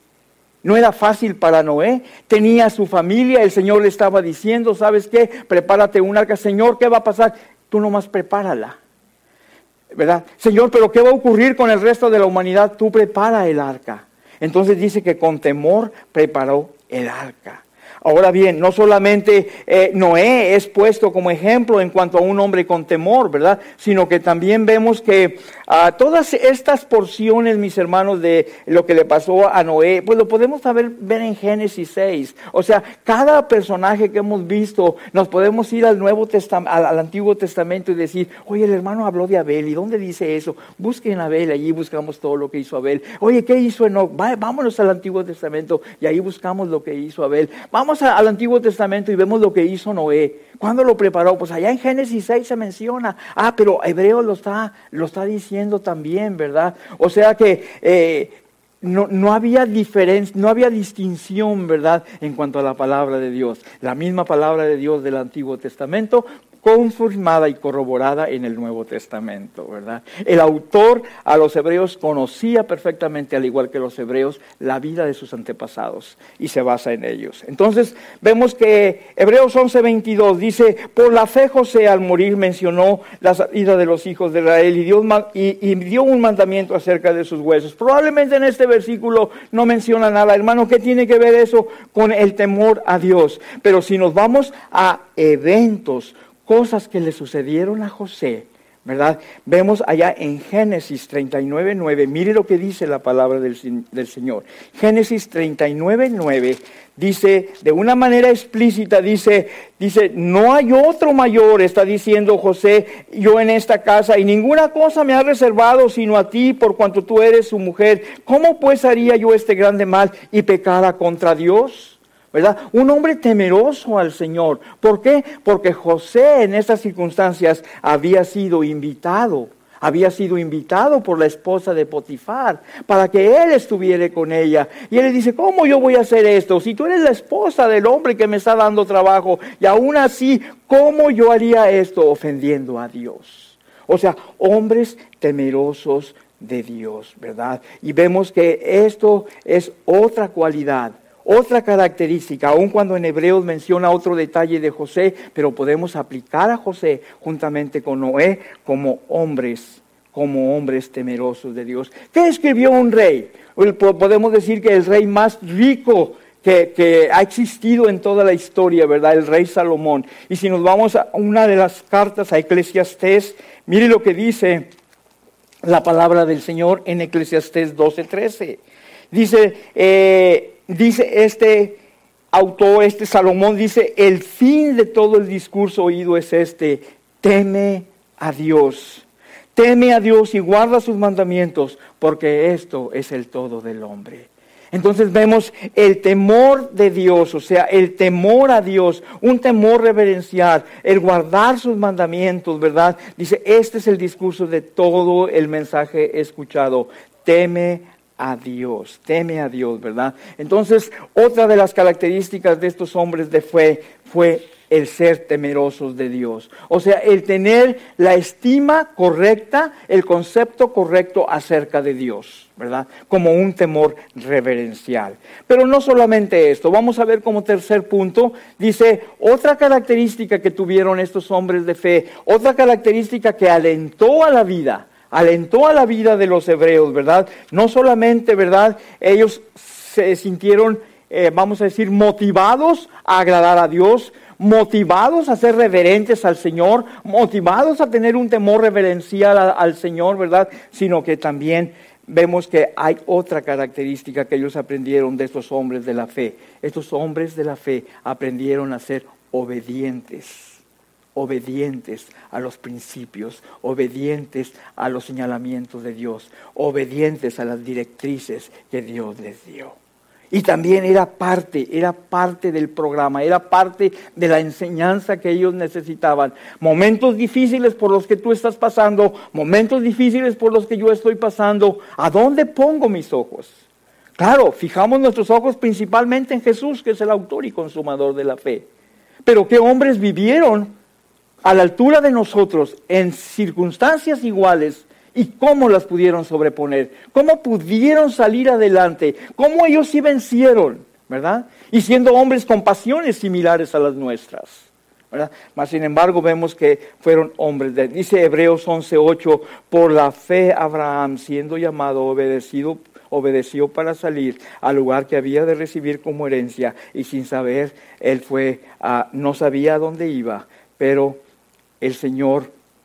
No era fácil para Noé. Tenía su familia. El Señor le estaba diciendo, ¿sabes qué? Prepárate un arca. Señor, ¿qué va a pasar? Tú nomás prepárala, ¿verdad? Señor, ¿pero qué va a ocurrir con el resto de la humanidad? Tú prepara el arca. Entonces dice que con temor preparó el arca. Ahora bien, no solamente eh, Noé es puesto como ejemplo en cuanto a un hombre con temor, ¿verdad? Sino que también vemos que uh, todas estas porciones, mis hermanos, de lo que le pasó a Noé, pues lo podemos saber, ver en Génesis seis. O sea, cada personaje que hemos visto, nos podemos ir al Nuevo Testamento, al, al Antiguo Testamento y decir, oye, el hermano habló de Abel, ¿y dónde dice eso? Busquen a Abel, allí buscamos todo lo que hizo Abel. Oye, ¿qué hizo Enoc? Va, vámonos al Antiguo Testamento y ahí buscamos lo que hizo Abel. Vamos al Antiguo Testamento y vemos lo que hizo Noé. ¿Cuándo lo preparó? Pues allá en Génesis seis se menciona. Ah, pero Hebreos lo está, lo está diciendo también, ¿verdad? O sea que eh, no, no había diferencia, no había distinción, ¿verdad?, en cuanto a la palabra de Dios. La misma palabra de Dios del Antiguo Testamento, confirmada y corroborada en el Nuevo Testamento, ¿verdad? El autor a los hebreos conocía perfectamente, al igual que los hebreos, la vida de sus antepasados y se basa en ellos. Entonces vemos que Hebreos once veintidós dice, por la fe José al morir mencionó la salida de los hijos de Israel y dio, y, y dio un mandamiento acerca de sus huesos. Probablemente en este versículo no menciona nada, hermano. ¿Qué tiene que ver eso con el temor a Dios? Pero si nos vamos a eventos, cosas que le sucedieron a José, ¿verdad? Vemos allá en Génesis treinta y nueve nueve, mire lo que dice la palabra del, del Señor. Génesis treinta y nueve nueve dice, de una manera explícita, dice, dice, no hay otro mayor, está diciendo José, yo en esta casa, y ninguna cosa me ha reservado sino a ti, por cuanto tú eres su mujer. ¿Cómo pues haría yo este grande mal y pecara contra Dios? ¿Verdad? Un hombre temeroso al Señor. ¿Por qué? Porque José en estas circunstancias había sido invitado, había sido invitado por la esposa de Potifar para que él estuviera con ella. Y él le dice, ¿cómo yo voy a hacer esto? Si tú eres la esposa del hombre que me está dando trabajo, y aún así, ¿cómo yo haría esto ofendiendo a Dios? O sea, hombres temerosos de Dios, ¿verdad? Y vemos que esto es otra cualidad, otra característica, aun cuando en Hebreos menciona otro detalle de José, pero podemos aplicar a José juntamente con Noé como hombres, como hombres temerosos de Dios. ¿Qué escribió un rey? Podemos decir que el rey más rico que, que ha existido en toda la historia, ¿verdad? El rey Salomón. Y si nos vamos a una de las cartas a Eclesiastés, mire lo que dice la palabra del Señor en Eclesiastés doce trece. Dice, eh, dice este autor, este Salomón, dice, el fin de todo el discurso oído es este, teme a Dios, teme a Dios y guarda sus mandamientos, porque esto es el todo del hombre. Entonces vemos el temor de Dios, o sea, el temor a Dios, un temor reverencial, el guardar sus mandamientos, ¿verdad? Dice, este es el discurso de todo el mensaje escuchado, teme a Dios, teme a Dios, ¿verdad? Entonces, otra de las características de estos hombres de fe fue el ser temerosos de Dios. O sea, el tener la estima correcta, el concepto correcto acerca de Dios, ¿verdad? Como un temor reverencial. Pero no solamente esto, vamos a ver como tercer punto, dice, otra característica que tuvieron estos hombres de fe, otra característica que alentó a la vida, alentó a la vida de los hebreos, ¿verdad? No solamente, ¿verdad? Ellos se sintieron eh, vamos a decir, motivados a agradar a Dios, motivados a ser reverentes al Señor, motivados a tener un temor reverencial a, al Señor, ¿verdad? Sino que también vemos que hay otra característica que ellos aprendieron de estos hombres de la fe. Estos hombres de la fe aprendieron a ser obedientes, obedientes a los principios, obedientes a los señalamientos de Dios, obedientes a las directrices que Dios les dio. Y también era parte, era parte del programa, era parte de la enseñanza que ellos necesitaban. Momentos difíciles por los que tú estás pasando, momentos difíciles por los que yo estoy pasando, ¿a dónde pongo mis ojos? Claro, fijamos nuestros ojos principalmente en Jesús, que es el autor y consumador de la fe. Pero ¿qué hombres vivieron a la altura de nosotros en circunstancias iguales? ¿Y cómo las pudieron sobreponer? ¿Cómo pudieron salir adelante? ¿Cómo ellos sí vencieron? ¿Verdad? Y siendo hombres con pasiones similares a las nuestras, ¿verdad? Mas sin embargo vemos que fueron hombres de... Dice Hebreos once ocho, por la fe Abraham, siendo llamado, obedecido, obedeció para salir al lugar que había de recibir como herencia, y sin saber, él fue, uh, no sabía a dónde iba, pero el Señor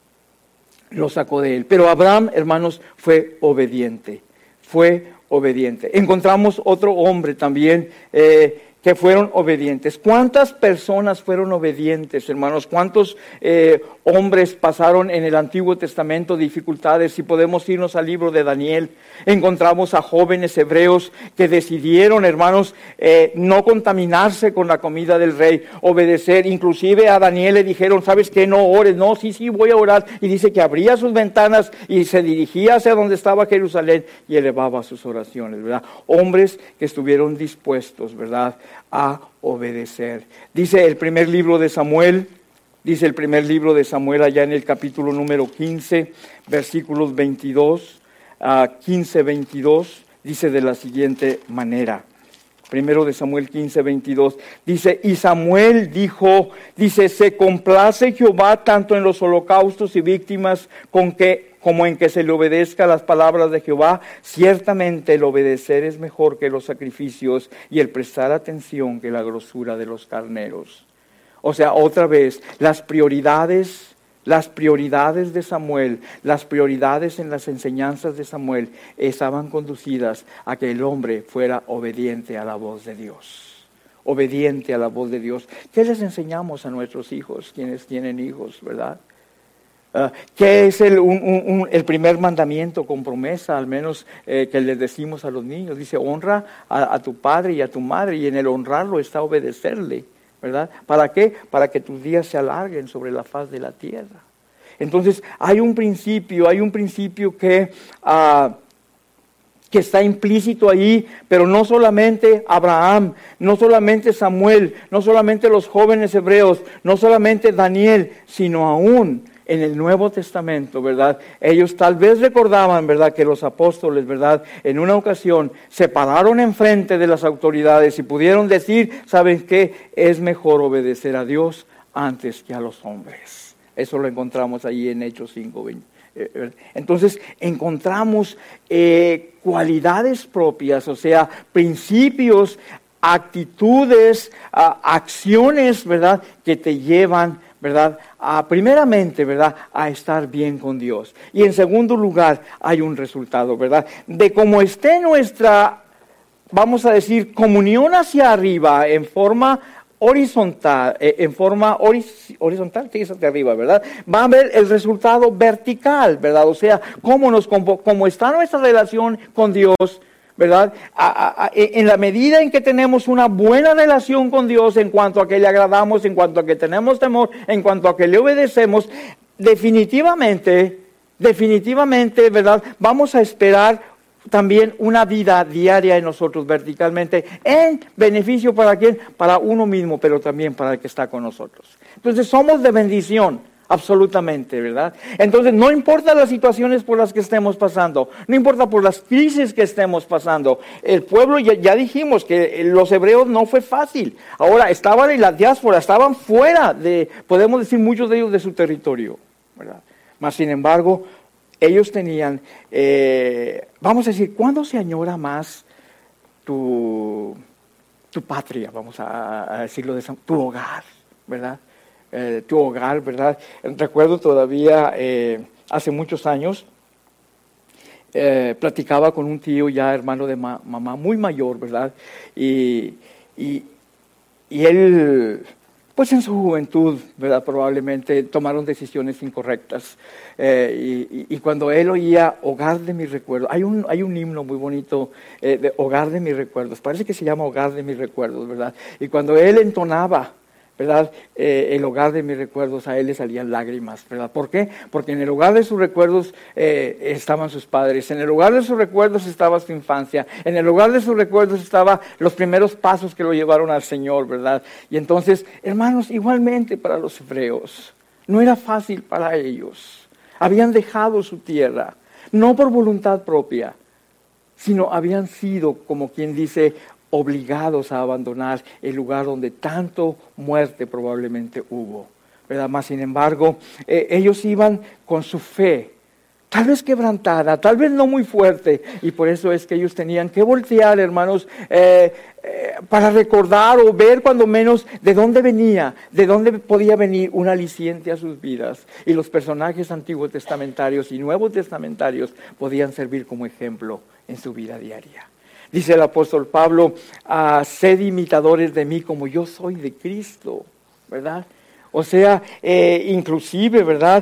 lo sacó de él. Pero Abraham, hermanos, fue obediente, fue obediente. Encontramos otro hombre también eh, que fueron obedientes. ¿Cuántas personas fueron obedientes, hermanos? ¿Cuántos eh, hombres pasaron en el Antiguo Testamento dificultades? Si podemos irnos al libro de Daniel, encontramos a jóvenes hebreos que decidieron, hermanos, eh, no contaminarse con la comida del rey, obedecer. Inclusive a Daniel le dijeron, ¿sabes qué? No ores. No, sí, sí, voy a orar. Y dice que abría sus ventanas y se dirigía hacia donde estaba Jerusalén y elevaba sus oraciones, ¿verdad? Hombres que estuvieron dispuestos, ¿verdad?, a obedecer. Dice el primer libro de Samuel, dice el primer libro de Samuel allá en el capítulo número quince, versículos veintidós a quince, veintidós, dice de la siguiente manera. Primero de Samuel quince, veintidós, dice, y Samuel dijo, dice, se complace Jehová tanto en los holocaustos y víctimas con que como en que se le obedezca las palabras de Jehová. Ciertamente el obedecer es mejor que los sacrificios y el prestar atención que la grosura de los carneros. O sea, otra vez, las prioridades, las prioridades de Samuel, las prioridades en las enseñanzas de Samuel estaban conducidas a que el hombre fuera obediente a la voz de Dios. Obediente a la voz de Dios. ¿Qué les enseñamos a nuestros hijos, quienes tienen hijos, verdad? Uh, ¿Qué es el, un, un, un, el primer mandamiento con promesa, al menos eh, que les decimos a los niños? Dice, honra a, a tu padre y a tu madre, y en el honrarlo está obedecerle, ¿verdad? ¿Para qué? Para que tus días se alarguen sobre la faz de la tierra. Entonces, hay un principio, hay un principio que, uh, que está implícito ahí, pero no solamente Abraham, no solamente Samuel, no solamente los jóvenes hebreos, no solamente Daniel, sino aún en el Nuevo Testamento, ¿verdad? Ellos tal vez recordaban, ¿verdad?, que los apóstoles, ¿verdad?, en una ocasión se pararon enfrente de las autoridades y pudieron decir, ¿saben qué? Es mejor obedecer a Dios antes que a los hombres. Eso lo encontramos ahí en Hechos cinco veinte. Entonces encontramos eh, cualidades propias, o sea, principios, actitudes, uh, acciones, ¿verdad?, que te llevan, ¿verdad?, a, primeramente, ¿verdad?, a estar bien con Dios. Y en segundo lugar, hay un resultado, ¿verdad?, de cómo esté nuestra, vamos a decir, comunión hacia arriba en forma horizontal, eh, en forma horiz- horizontal, sí, es hacia arriba, ¿verdad? Va a ver el resultado vertical, ¿verdad? O sea, cómo, nos, cómo, cómo está nuestra relación con Dios, ¿verdad? A, a, a, en la medida en que tenemos una buena relación con Dios, en cuanto a que le agradamos, en cuanto a que tenemos temor, en cuanto a que le obedecemos, definitivamente, definitivamente, ¿verdad?, vamos a esperar también una vida diaria en nosotros verticalmente, en beneficio para quién, para uno mismo, pero también para el que está con nosotros. Entonces somos de bendición. Absolutamente, ¿verdad? Entonces, no importa las situaciones por las que estemos pasando, no importa por las crisis que estemos pasando. El pueblo, ya, ya dijimos que los hebreos no fue fácil. Ahora, estaban en la diáspora, estaban fuera de, podemos decir, muchos de ellos de su territorio, ¿verdad? Mas, sin embargo, ellos tenían, eh, vamos a decir, ¿cuándo se añora más tu, tu patria, vamos a, a decirlo de esa, tu hogar, ¿verdad? Eh, tu hogar, ¿verdad? Recuerdo todavía, eh, hace muchos años, eh, platicaba con un tío ya hermano de ma mamá, muy mayor, ¿verdad? Y, y, y él, pues en su juventud, ¿verdad? Probablemente tomaron decisiones incorrectas. Eh, y, y cuando él oía Hogar de mis recuerdos, hay un, hay un himno muy bonito eh, de Hogar de mis recuerdos, parece que se llama Hogar de mis recuerdos, ¿verdad? Y cuando él entonaba, ¿verdad? Eh, el hogar de mis recuerdos, a él le salían lágrimas, ¿verdad? ¿Por qué? Porque en el hogar de sus recuerdos eh, estaban sus padres, en el hogar de sus recuerdos estaba su infancia, en el hogar de sus recuerdos estaban los primeros pasos que lo llevaron al Señor, ¿verdad? Y entonces, hermanos, igualmente para los hebreos, no era fácil para ellos, habían dejado su tierra, no por voluntad propia, sino habían sido, como quien dice, obligados a abandonar el lugar donde tanto muerte probablemente hubo, ¿verdad? Más sin embargo, eh, ellos iban con su fe, tal vez quebrantada, tal vez no muy fuerte, y por eso es que ellos tenían que voltear, hermanos, eh, eh, para recordar o ver cuando menos de dónde venía, de dónde podía venir un aliciente a sus vidas. Y los personajes antiguos testamentarios y nuevos testamentarios podían servir como ejemplo en su vida diaria. Dice el apóstol Pablo, ah, sed imitadores de mí como yo soy de Cristo, ¿verdad? O sea, eh, inclusive, ¿verdad?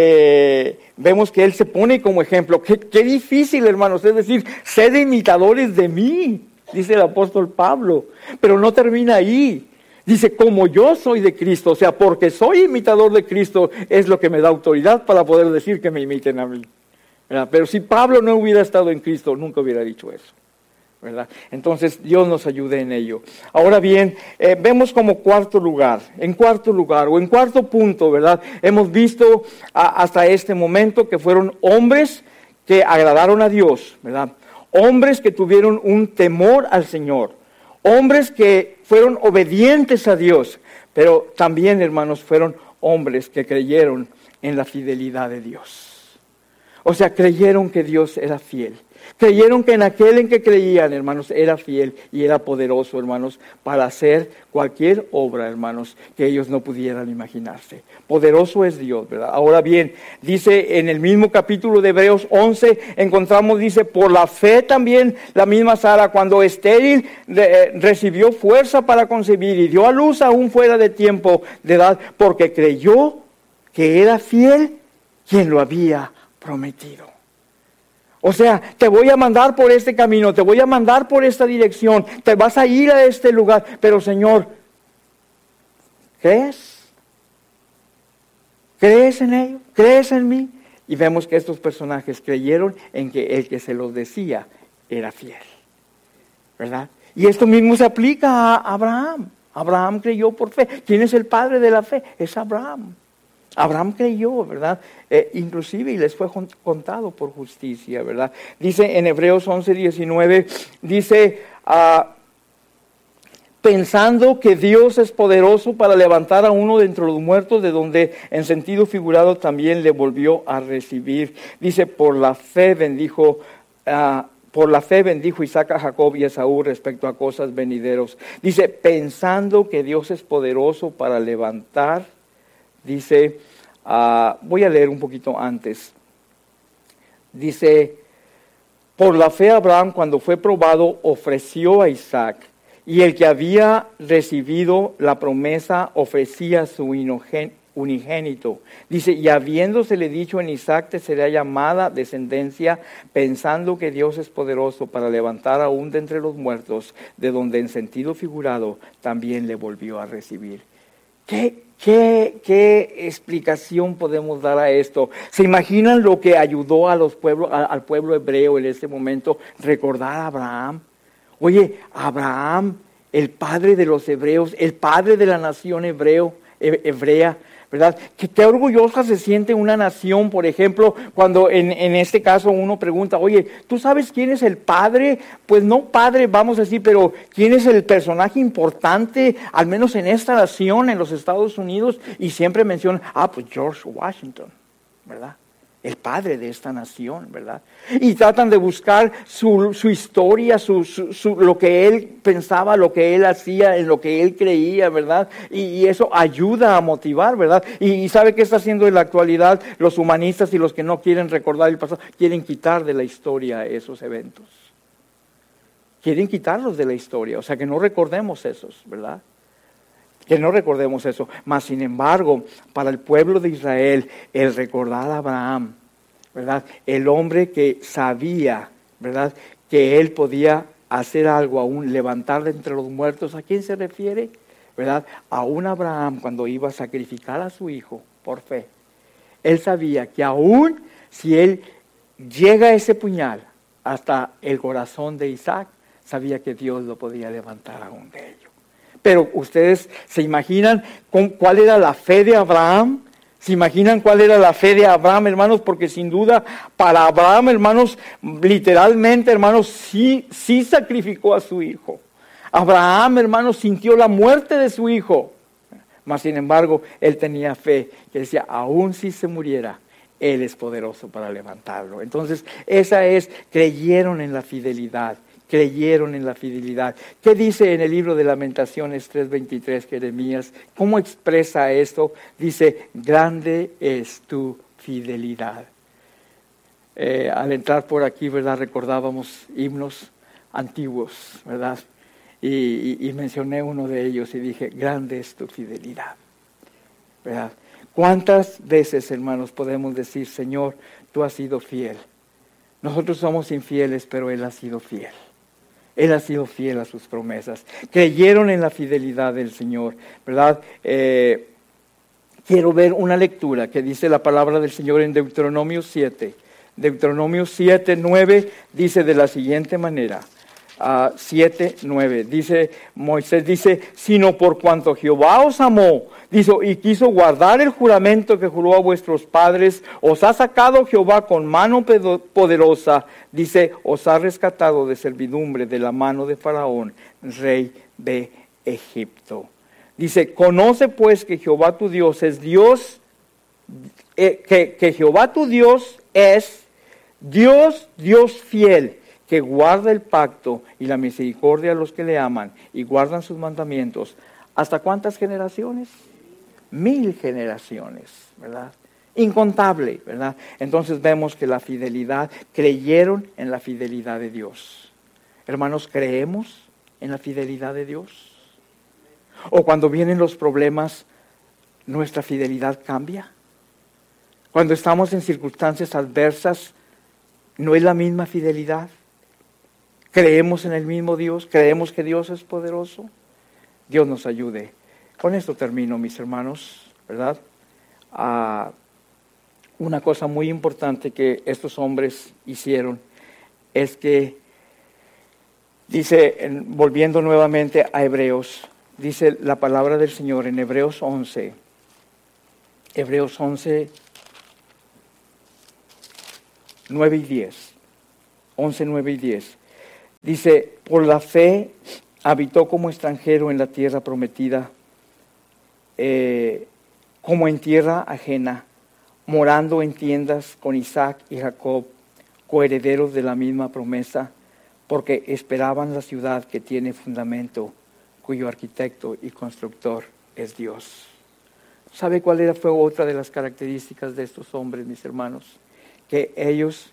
Eh, vemos que Él se pone como ejemplo. Qué, qué difícil, hermanos, es decir, sed imitadores de mí, dice el apóstol Pablo, pero no termina ahí. Dice, como yo soy de Cristo, o sea, porque soy imitador de Cristo, es lo que me da autoridad para poder decir que me imiten a mí, ¿verdad? Pero si Pablo no hubiera estado en Cristo, nunca hubiera dicho eso, ¿verdad? Entonces Dios nos ayude en ello. Ahora bien, eh, vemos como cuarto lugar, en cuarto lugar o en cuarto punto, ¿verdad? Hemos visto a, hasta este momento que fueron hombres que agradaron a Dios, ¿verdad? Hombres que tuvieron un temor al Señor, hombres que fueron obedientes a Dios, pero también, hermanos, fueron hombres que creyeron en la fidelidad de Dios. O sea, creyeron que Dios era fiel. Creyeron que en aquel en que creían, hermanos, era fiel y era poderoso, hermanos, para hacer cualquier obra, hermanos, que ellos no pudieran imaginarse. Poderoso es Dios, ¿verdad? Ahora bien, dice en el mismo capítulo de Hebreos once, encontramos, dice, por la fe también la misma Sara, cuando estéril, de, recibió fuerza para concebir y dio a luz aún fuera de tiempo de edad, porque creyó que era fiel quien lo había prometido. O sea, te voy a mandar por este camino, te voy a mandar por esta dirección, te vas a ir a este lugar, pero Señor, ¿crees? ¿Crees en ello? ¿Crees en mí? Y vemos que estos personajes creyeron en que el que se los decía era fiel, ¿verdad? Y esto mismo se aplica a Abraham. Abraham creyó por fe. ¿Quién es el padre de la fe? Es Abraham. Abraham creyó, ¿verdad? Eh, inclusive y les fue contado por justicia, ¿verdad? Dice en Hebreos once, diecinueve, dice, uh, pensando que Dios es poderoso para levantar a uno de entre los muertos, de donde en sentido figurado también le volvió a recibir. Dice, por la fe bendijo, uh, por la fe bendijo Isaac a Jacob y a Esaú respecto a cosas venideros. Dice, pensando que Dios es poderoso para levantar. Dice, uh, voy a leer un poquito antes. Dice, por la fe Abraham cuando fue probado ofreció a Isaac, y el que había recibido la promesa ofrecía su unigénito. Dice, y habiéndosele dicho en Isaac te será llamada descendencia, pensando que Dios es poderoso para levantar aún de entre los muertos, de donde en sentido figurado también le volvió a recibir. ¿Qué? ¿Qué, ¿Qué explicación podemos dar a esto? ¿Se imaginan lo que ayudó a los pueblos, a, al pueblo hebreo en este momento? Recordar a Abraham. Oye, Abraham, el padre de los hebreos, el padre de la nación hebreo, he, hebrea, ¿verdad? Que qué orgullosa se siente una nación, por ejemplo, cuando en, en este caso uno pregunta, oye, ¿tú sabes quién es el padre? Pues no padre, vamos a decir, pero ¿quién es el personaje importante, al menos en esta nación, en los Estados Unidos? Y siempre mencionan, ah, pues George Washington, ¿verdad? el padre de esta nación, ¿verdad? Y tratan de buscar su, su historia, su, su, su, lo que él pensaba, lo que él hacía, en lo que él creía, ¿verdad? Y, y eso ayuda a motivar, ¿verdad? Y, y ¿sabe qué está haciendo en la actualidad los humanistas y los que no quieren recordar el pasado? Quieren quitar de la historia esos eventos. Quieren quitarlos de la historia, o sea, que no recordemos esos, ¿verdad? Que no recordemos eso. Mas, sin embargo, para el pueblo de Israel, el recordar a Abraham, ¿verdad? El hombre que sabía, ¿verdad?, que él podía hacer algo, aún levantar de entre los muertos. ¿A quién se refiere? ¿Verdad? A un Abraham cuando iba a sacrificar a su hijo por fe. Él sabía que aún si él llega a ese puñal hasta el corazón de Isaac, sabía que Dios lo podía levantar aún de ello. Pero ustedes se imaginan con, cuál era la fe de Abraham. ¿Se imaginan cuál era la fe de Abraham, hermanos? Porque sin duda para Abraham, hermanos, literalmente, hermanos, sí, sí sacrificó a su hijo. Abraham, hermanos, sintió la muerte de su hijo. Mas, sin embargo, él tenía fe que decía, aún si se muriera, él es poderoso para levantarlo. Entonces, esa es, creyeron en la fidelidad. Creyeron en la fidelidad. ¿Qué dice en el libro de Lamentaciones tres veintitrés, Jeremías? ¿Cómo expresa esto? Dice, grande es tu fidelidad. Eh, al entrar por aquí, ¿verdad? Recordábamos himnos antiguos, ¿verdad? Y, y, y mencioné uno de ellos y dije, grande es tu fidelidad, ¿verdad? ¿Cuántas veces, hermanos, podemos decir, Señor, tú has sido fiel? Nosotros somos infieles, pero Él ha sido fiel. Él ha sido fiel a sus promesas. Creyeron en la fidelidad del Señor, ¿verdad? Eh, quiero ver una lectura que dice la palabra del Señor en Deuteronomio siete. Deuteronomio siete, nueve dice de la siguiente manera. Uh, siete, nueve. Dice, Moisés dice, sino por cuanto Jehová os amó, dice, y quiso guardar el juramento que juró a vuestros padres, os ha sacado Jehová con mano poderosa, dice, os ha rescatado de servidumbre de la mano de Faraón, rey de Egipto. Dice, conoce pues que Jehová tu Dios es Dios, eh, que, que Jehová tu Dios es Dios, Dios fiel, que guarda el pacto y la misericordia a los que le aman y guardan sus mandamientos. ¿Hasta cuántas generaciones? Mil generaciones, ¿verdad? Incontable, ¿verdad? Entonces vemos que la fidelidad, creyeron en la fidelidad de Dios. Hermanos, ¿creemos en la fidelidad de Dios? O cuando vienen los problemas, ¿nuestra fidelidad cambia? Cuando estamos en circunstancias adversas, ¿no es la misma fidelidad? ¿Creemos en el mismo Dios? ¿Creemos que Dios es poderoso? Dios nos ayude. Con esto termino, mis hermanos, ¿verdad? Ah, una cosa muy importante que estos hombres hicieron es que, dice, en, volviendo nuevamente a Hebreos, dice la palabra del Señor en Hebreos once, Hebreos once, nueve y diez, once, nueve y diez. Dice, por la fe habitó como extranjero en la tierra prometida, eh, como en tierra ajena, morando en tiendas con Isaac y Jacob, coherederos de la misma promesa, porque esperaban la ciudad que tiene fundamento, cuyo arquitecto y constructor es Dios. ¿Sabe cuál era, fue otra de las características de estos hombres, mis hermanos? Que ellos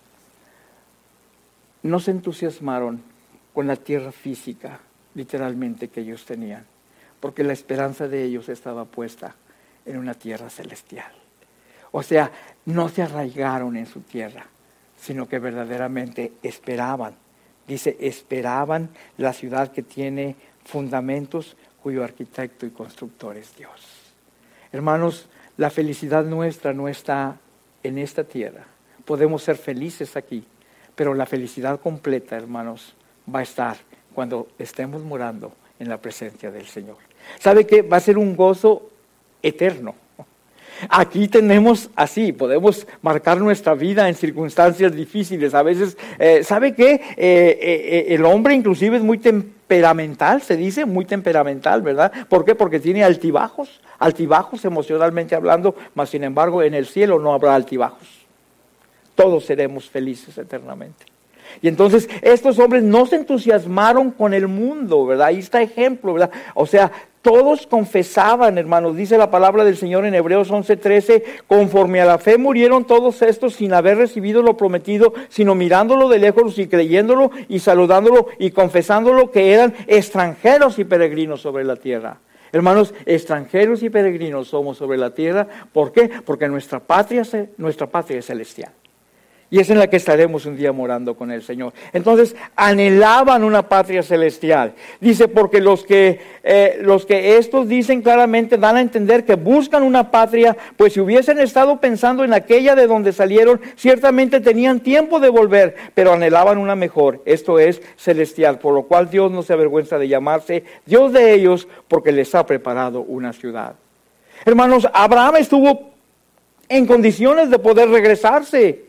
no se entusiasmaron con la tierra física, literalmente, que ellos tenían, porque la esperanza de ellos estaba puesta en una tierra celestial. O sea, no se arraigaron en su tierra, sino que verdaderamente esperaban. Dice, esperaban la ciudad que tiene fundamentos, cuyo arquitecto y constructor es Dios. Hermanos, la felicidad nuestra no está en esta tierra. Podemos ser felices aquí, pero la felicidad completa, hermanos, va a estar cuando estemos morando en la presencia del Señor. ¿Sabe qué? Va a ser un gozo eterno. Aquí tenemos así, podemos marcar nuestra vida en circunstancias difíciles. A veces, eh, ¿sabe qué? Eh, eh, el hombre inclusive es muy temperamental, se dice, muy temperamental, ¿verdad? ¿Por qué? Porque tiene altibajos, altibajos emocionalmente hablando, mas sin embargo en el cielo no habrá altibajos. todos seremos felices eternamente. Y entonces estos hombres no se entusiasmaron con el mundo, ¿verdad? Ahí está ejemplo, ¿verdad? O sea, todos confesaban, hermanos, dice la palabra del Señor en Hebreos once trece, conforme a la fe murieron todos estos sin haber recibido lo prometido, sino mirándolo de lejos y creyéndolo y saludándolo y confesándolo que eran extranjeros y peregrinos sobre la tierra. Hermanos, extranjeros y peregrinos somos sobre la tierra. ¿Por qué? Porque nuestra patria, nuestra patria es celestial. Y es en la que estaremos un día morando con el Señor. Entonces, anhelaban una patria celestial. Dice, porque los que, eh, los que estos dicen claramente dan a entender que buscan una patria, pues si hubiesen estado pensando en aquella de donde salieron, ciertamente tenían tiempo de volver, pero anhelaban una mejor, esto es celestial, por lo cual Dios no se avergüenza de llamarse Dios de ellos, porque les ha preparado una ciudad. Hermanos, Abraham estuvo en condiciones de poder regresarse.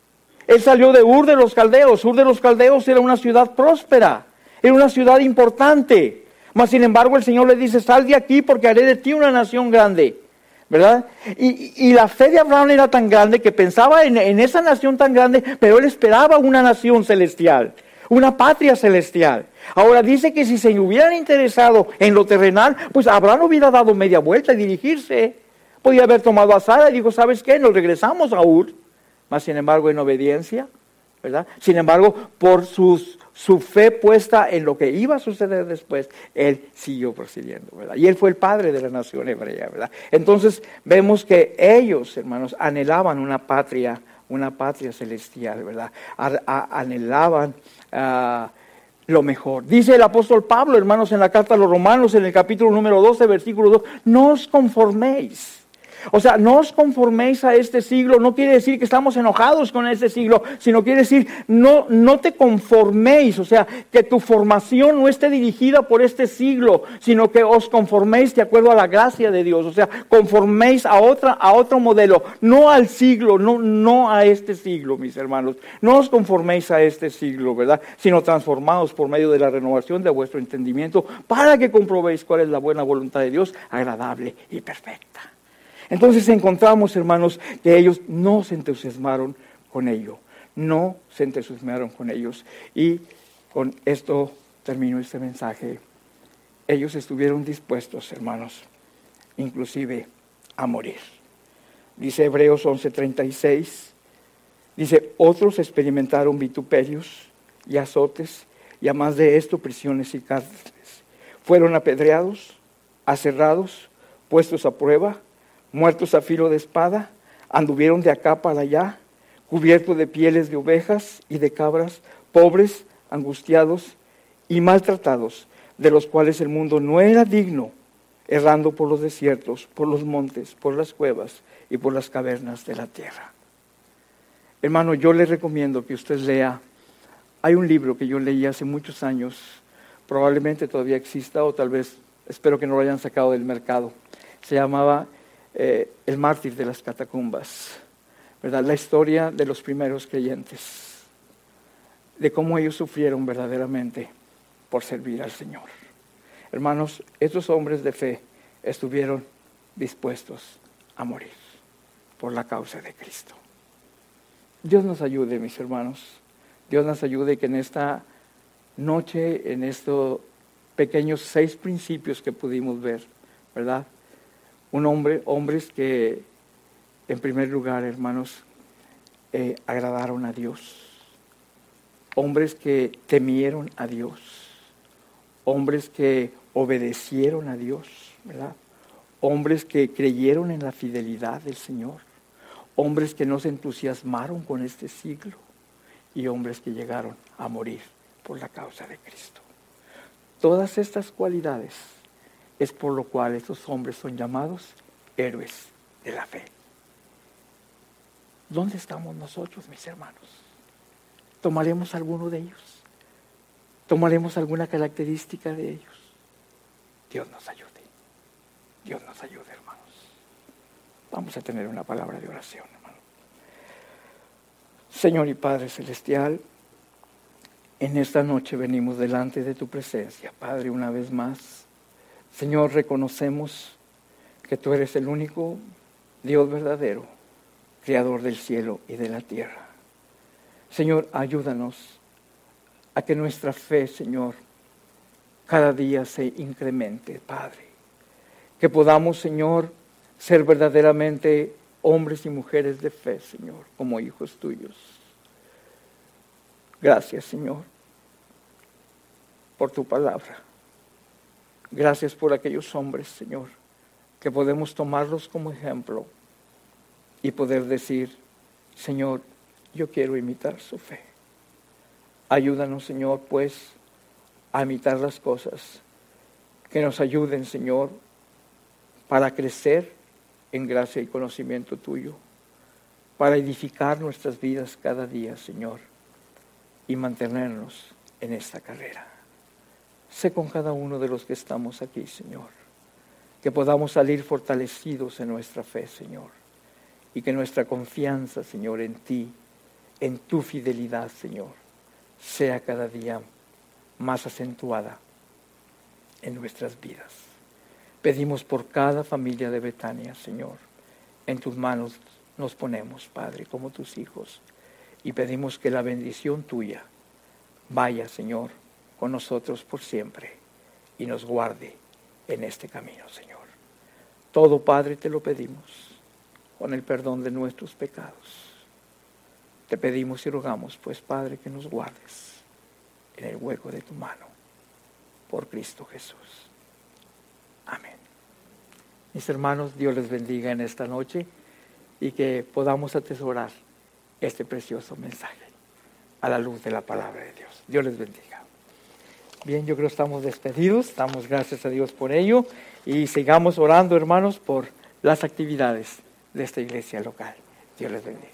Él salió de Ur de los Caldeos. Ur de los Caldeos era una ciudad próspera, era una ciudad importante. Mas sin embargo el Señor le dice, sal de aquí porque haré de ti una nación grande, ¿verdad? Y, y la fe de Abraham era tan grande que pensaba en, en esa nación tan grande, pero él esperaba una nación celestial, una patria celestial. Ahora dice que si se hubieran interesado en lo terrenal, pues Abraham hubiera dado media vuelta y dirigirse. Podía haber tomado a Sara y dijo, ¿sabes qué? Nos regresamos a Ur. Mas sin embargo en obediencia, ¿verdad? Sin embargo, por sus, su fe puesta en lo que iba a suceder después, él siguió prosiguiendo, ¿verdad? Y él fue el padre de la nación hebrea, ¿verdad? Entonces vemos que ellos, hermanos, anhelaban una patria, una patria celestial, ¿verdad? A, a, anhelaban uh, lo mejor. Dice el apóstol Pablo, hermanos, en la carta a los Romanos, en el capítulo número doce, versículo dos, no os conforméis. O sea, no os conforméis a este siglo, no quiere decir que estamos enojados con este siglo, sino quiere decir, no, no te conforméis, o sea, que tu formación no esté dirigida por este siglo, sino que os conforméis de acuerdo a la gracia de Dios, o sea, conforméis a otra, a otro modelo, no al siglo, no, no a este siglo, mis hermanos, no os conforméis a este siglo, ¿verdad? Sino transformados por medio de la renovación de vuestro entendimiento, para que comprobéis cuál es la buena voluntad de Dios, agradable y perfecta. Entonces encontramos, hermanos, que ellos no se entusiasmaron con ello, no se entusiasmaron con ellos. Y con esto termino este mensaje. Ellos estuvieron dispuestos, hermanos, inclusive a morir. Dice Hebreos once treinta y seis, dice, otros experimentaron vituperios y azotes, y a más de esto prisiones y cárceles. Fueron apedreados, aserrados, puestos a prueba, muertos a filo de espada, anduvieron de acá para allá, cubiertos de pieles de ovejas y de cabras, pobres, angustiados y maltratados, de los cuales el mundo no era digno, errando por los desiertos, por los montes, por las cuevas y por las cavernas de la tierra. Hermano, yo le recomiendo que usted lea, hay un libro que yo leí hace muchos años, probablemente todavía exista o tal vez, espero que no lo hayan sacado del mercado, se llamaba Eh, El mártir de las catacumbas, ¿verdad? La historia de los primeros creyentes, de cómo ellos sufrieron verdaderamente por servir al Señor. Hermanos, estos hombres de fe estuvieron dispuestos a morir por la causa de Cristo. Dios nos ayude, mis hermanos. Dios nos ayude que en esta noche, en estos pequeños seis principios que pudimos ver, ¿verdad? Un hombre, hombres que, en primer lugar, hermanos, eh, agradaron a Dios. Hombres que temieron a Dios. Hombres que obedecieron a Dios, ¿verdad? Hombres que creyeron en la fidelidad del Señor. Hombres que no se entusiasmaron con este siglo. Y hombres que llegaron a morir por la causa de Cristo. Todas estas cualidades es por lo cual estos hombres son llamados héroes de la fe. ¿Dónde estamos nosotros, mis hermanos? ¿Tomaremos alguno de ellos? ¿Tomaremos alguna característica de ellos? Dios nos ayude. Dios nos ayude, hermanos. Vamos a tener una palabra de oración, hermano. Señor y Padre Celestial, en esta noche venimos delante de tu presencia, Padre, una vez más. Señor, reconocemos que tú eres el único Dios verdadero, Creador del cielo y de la tierra. Señor, ayúdanos a que nuestra fe, Señor, cada día se incremente, Padre. Que podamos, Señor, ser verdaderamente hombres y mujeres de fe, Señor, como hijos tuyos. Gracias, Señor, por tu palabra. Gracias por aquellos hombres, Señor, que podemos tomarlos como ejemplo y poder decir, Señor, yo quiero imitar su fe. Ayúdanos, Señor, pues, a imitar las cosas que nos ayuden, Señor, para crecer en gracia y conocimiento tuyo, para edificar nuestras vidas cada día, Señor, y mantenernos en esta carrera. Sé con cada uno de los que estamos aquí, Señor, que podamos salir fortalecidos en nuestra fe, Señor, y que nuestra confianza, Señor, en ti, en tu fidelidad, Señor, sea cada día más acentuada en nuestras vidas. Pedimos por cada familia de Betania, Señor. En tus manos nos ponemos, Padre, como tus hijos. Y pedimos que la bendición tuya vaya, Señor, con nosotros por siempre y nos guarde en este camino, Señor. Todo, Padre, te lo pedimos con el perdón de nuestros pecados. Te pedimos y rogamos, pues, Padre, que nos guardes en el hueco de tu mano, por Cristo Jesús. Amén. Mis hermanos, Dios les bendiga en esta noche y que podamos atesorar este precioso mensaje a la luz de la palabra de Dios. Dios les bendiga. Bien, yo creo que estamos despedidos, damos gracias a Dios por ello y sigamos orando, hermanos, por las actividades de esta iglesia local. Dios les bendiga.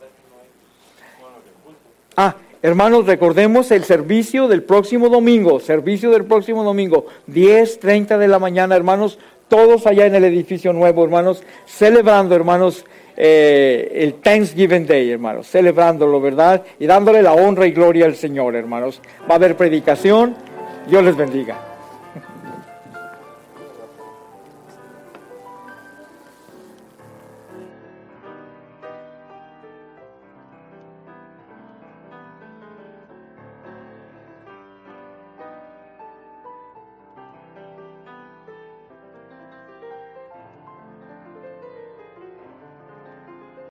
Ah, hermanos, recordemos el servicio del próximo domingo, servicio del próximo domingo, diez treinta de la mañana, hermanos, todos allá en el edificio nuevo, hermanos, celebrando, hermanos, eh, el Thanksgiving Day, hermanos, celebrándolo, ¿verdad? Y dándole la honra y gloria al Señor, hermanos. Va a haber predicación. Dios les bendiga.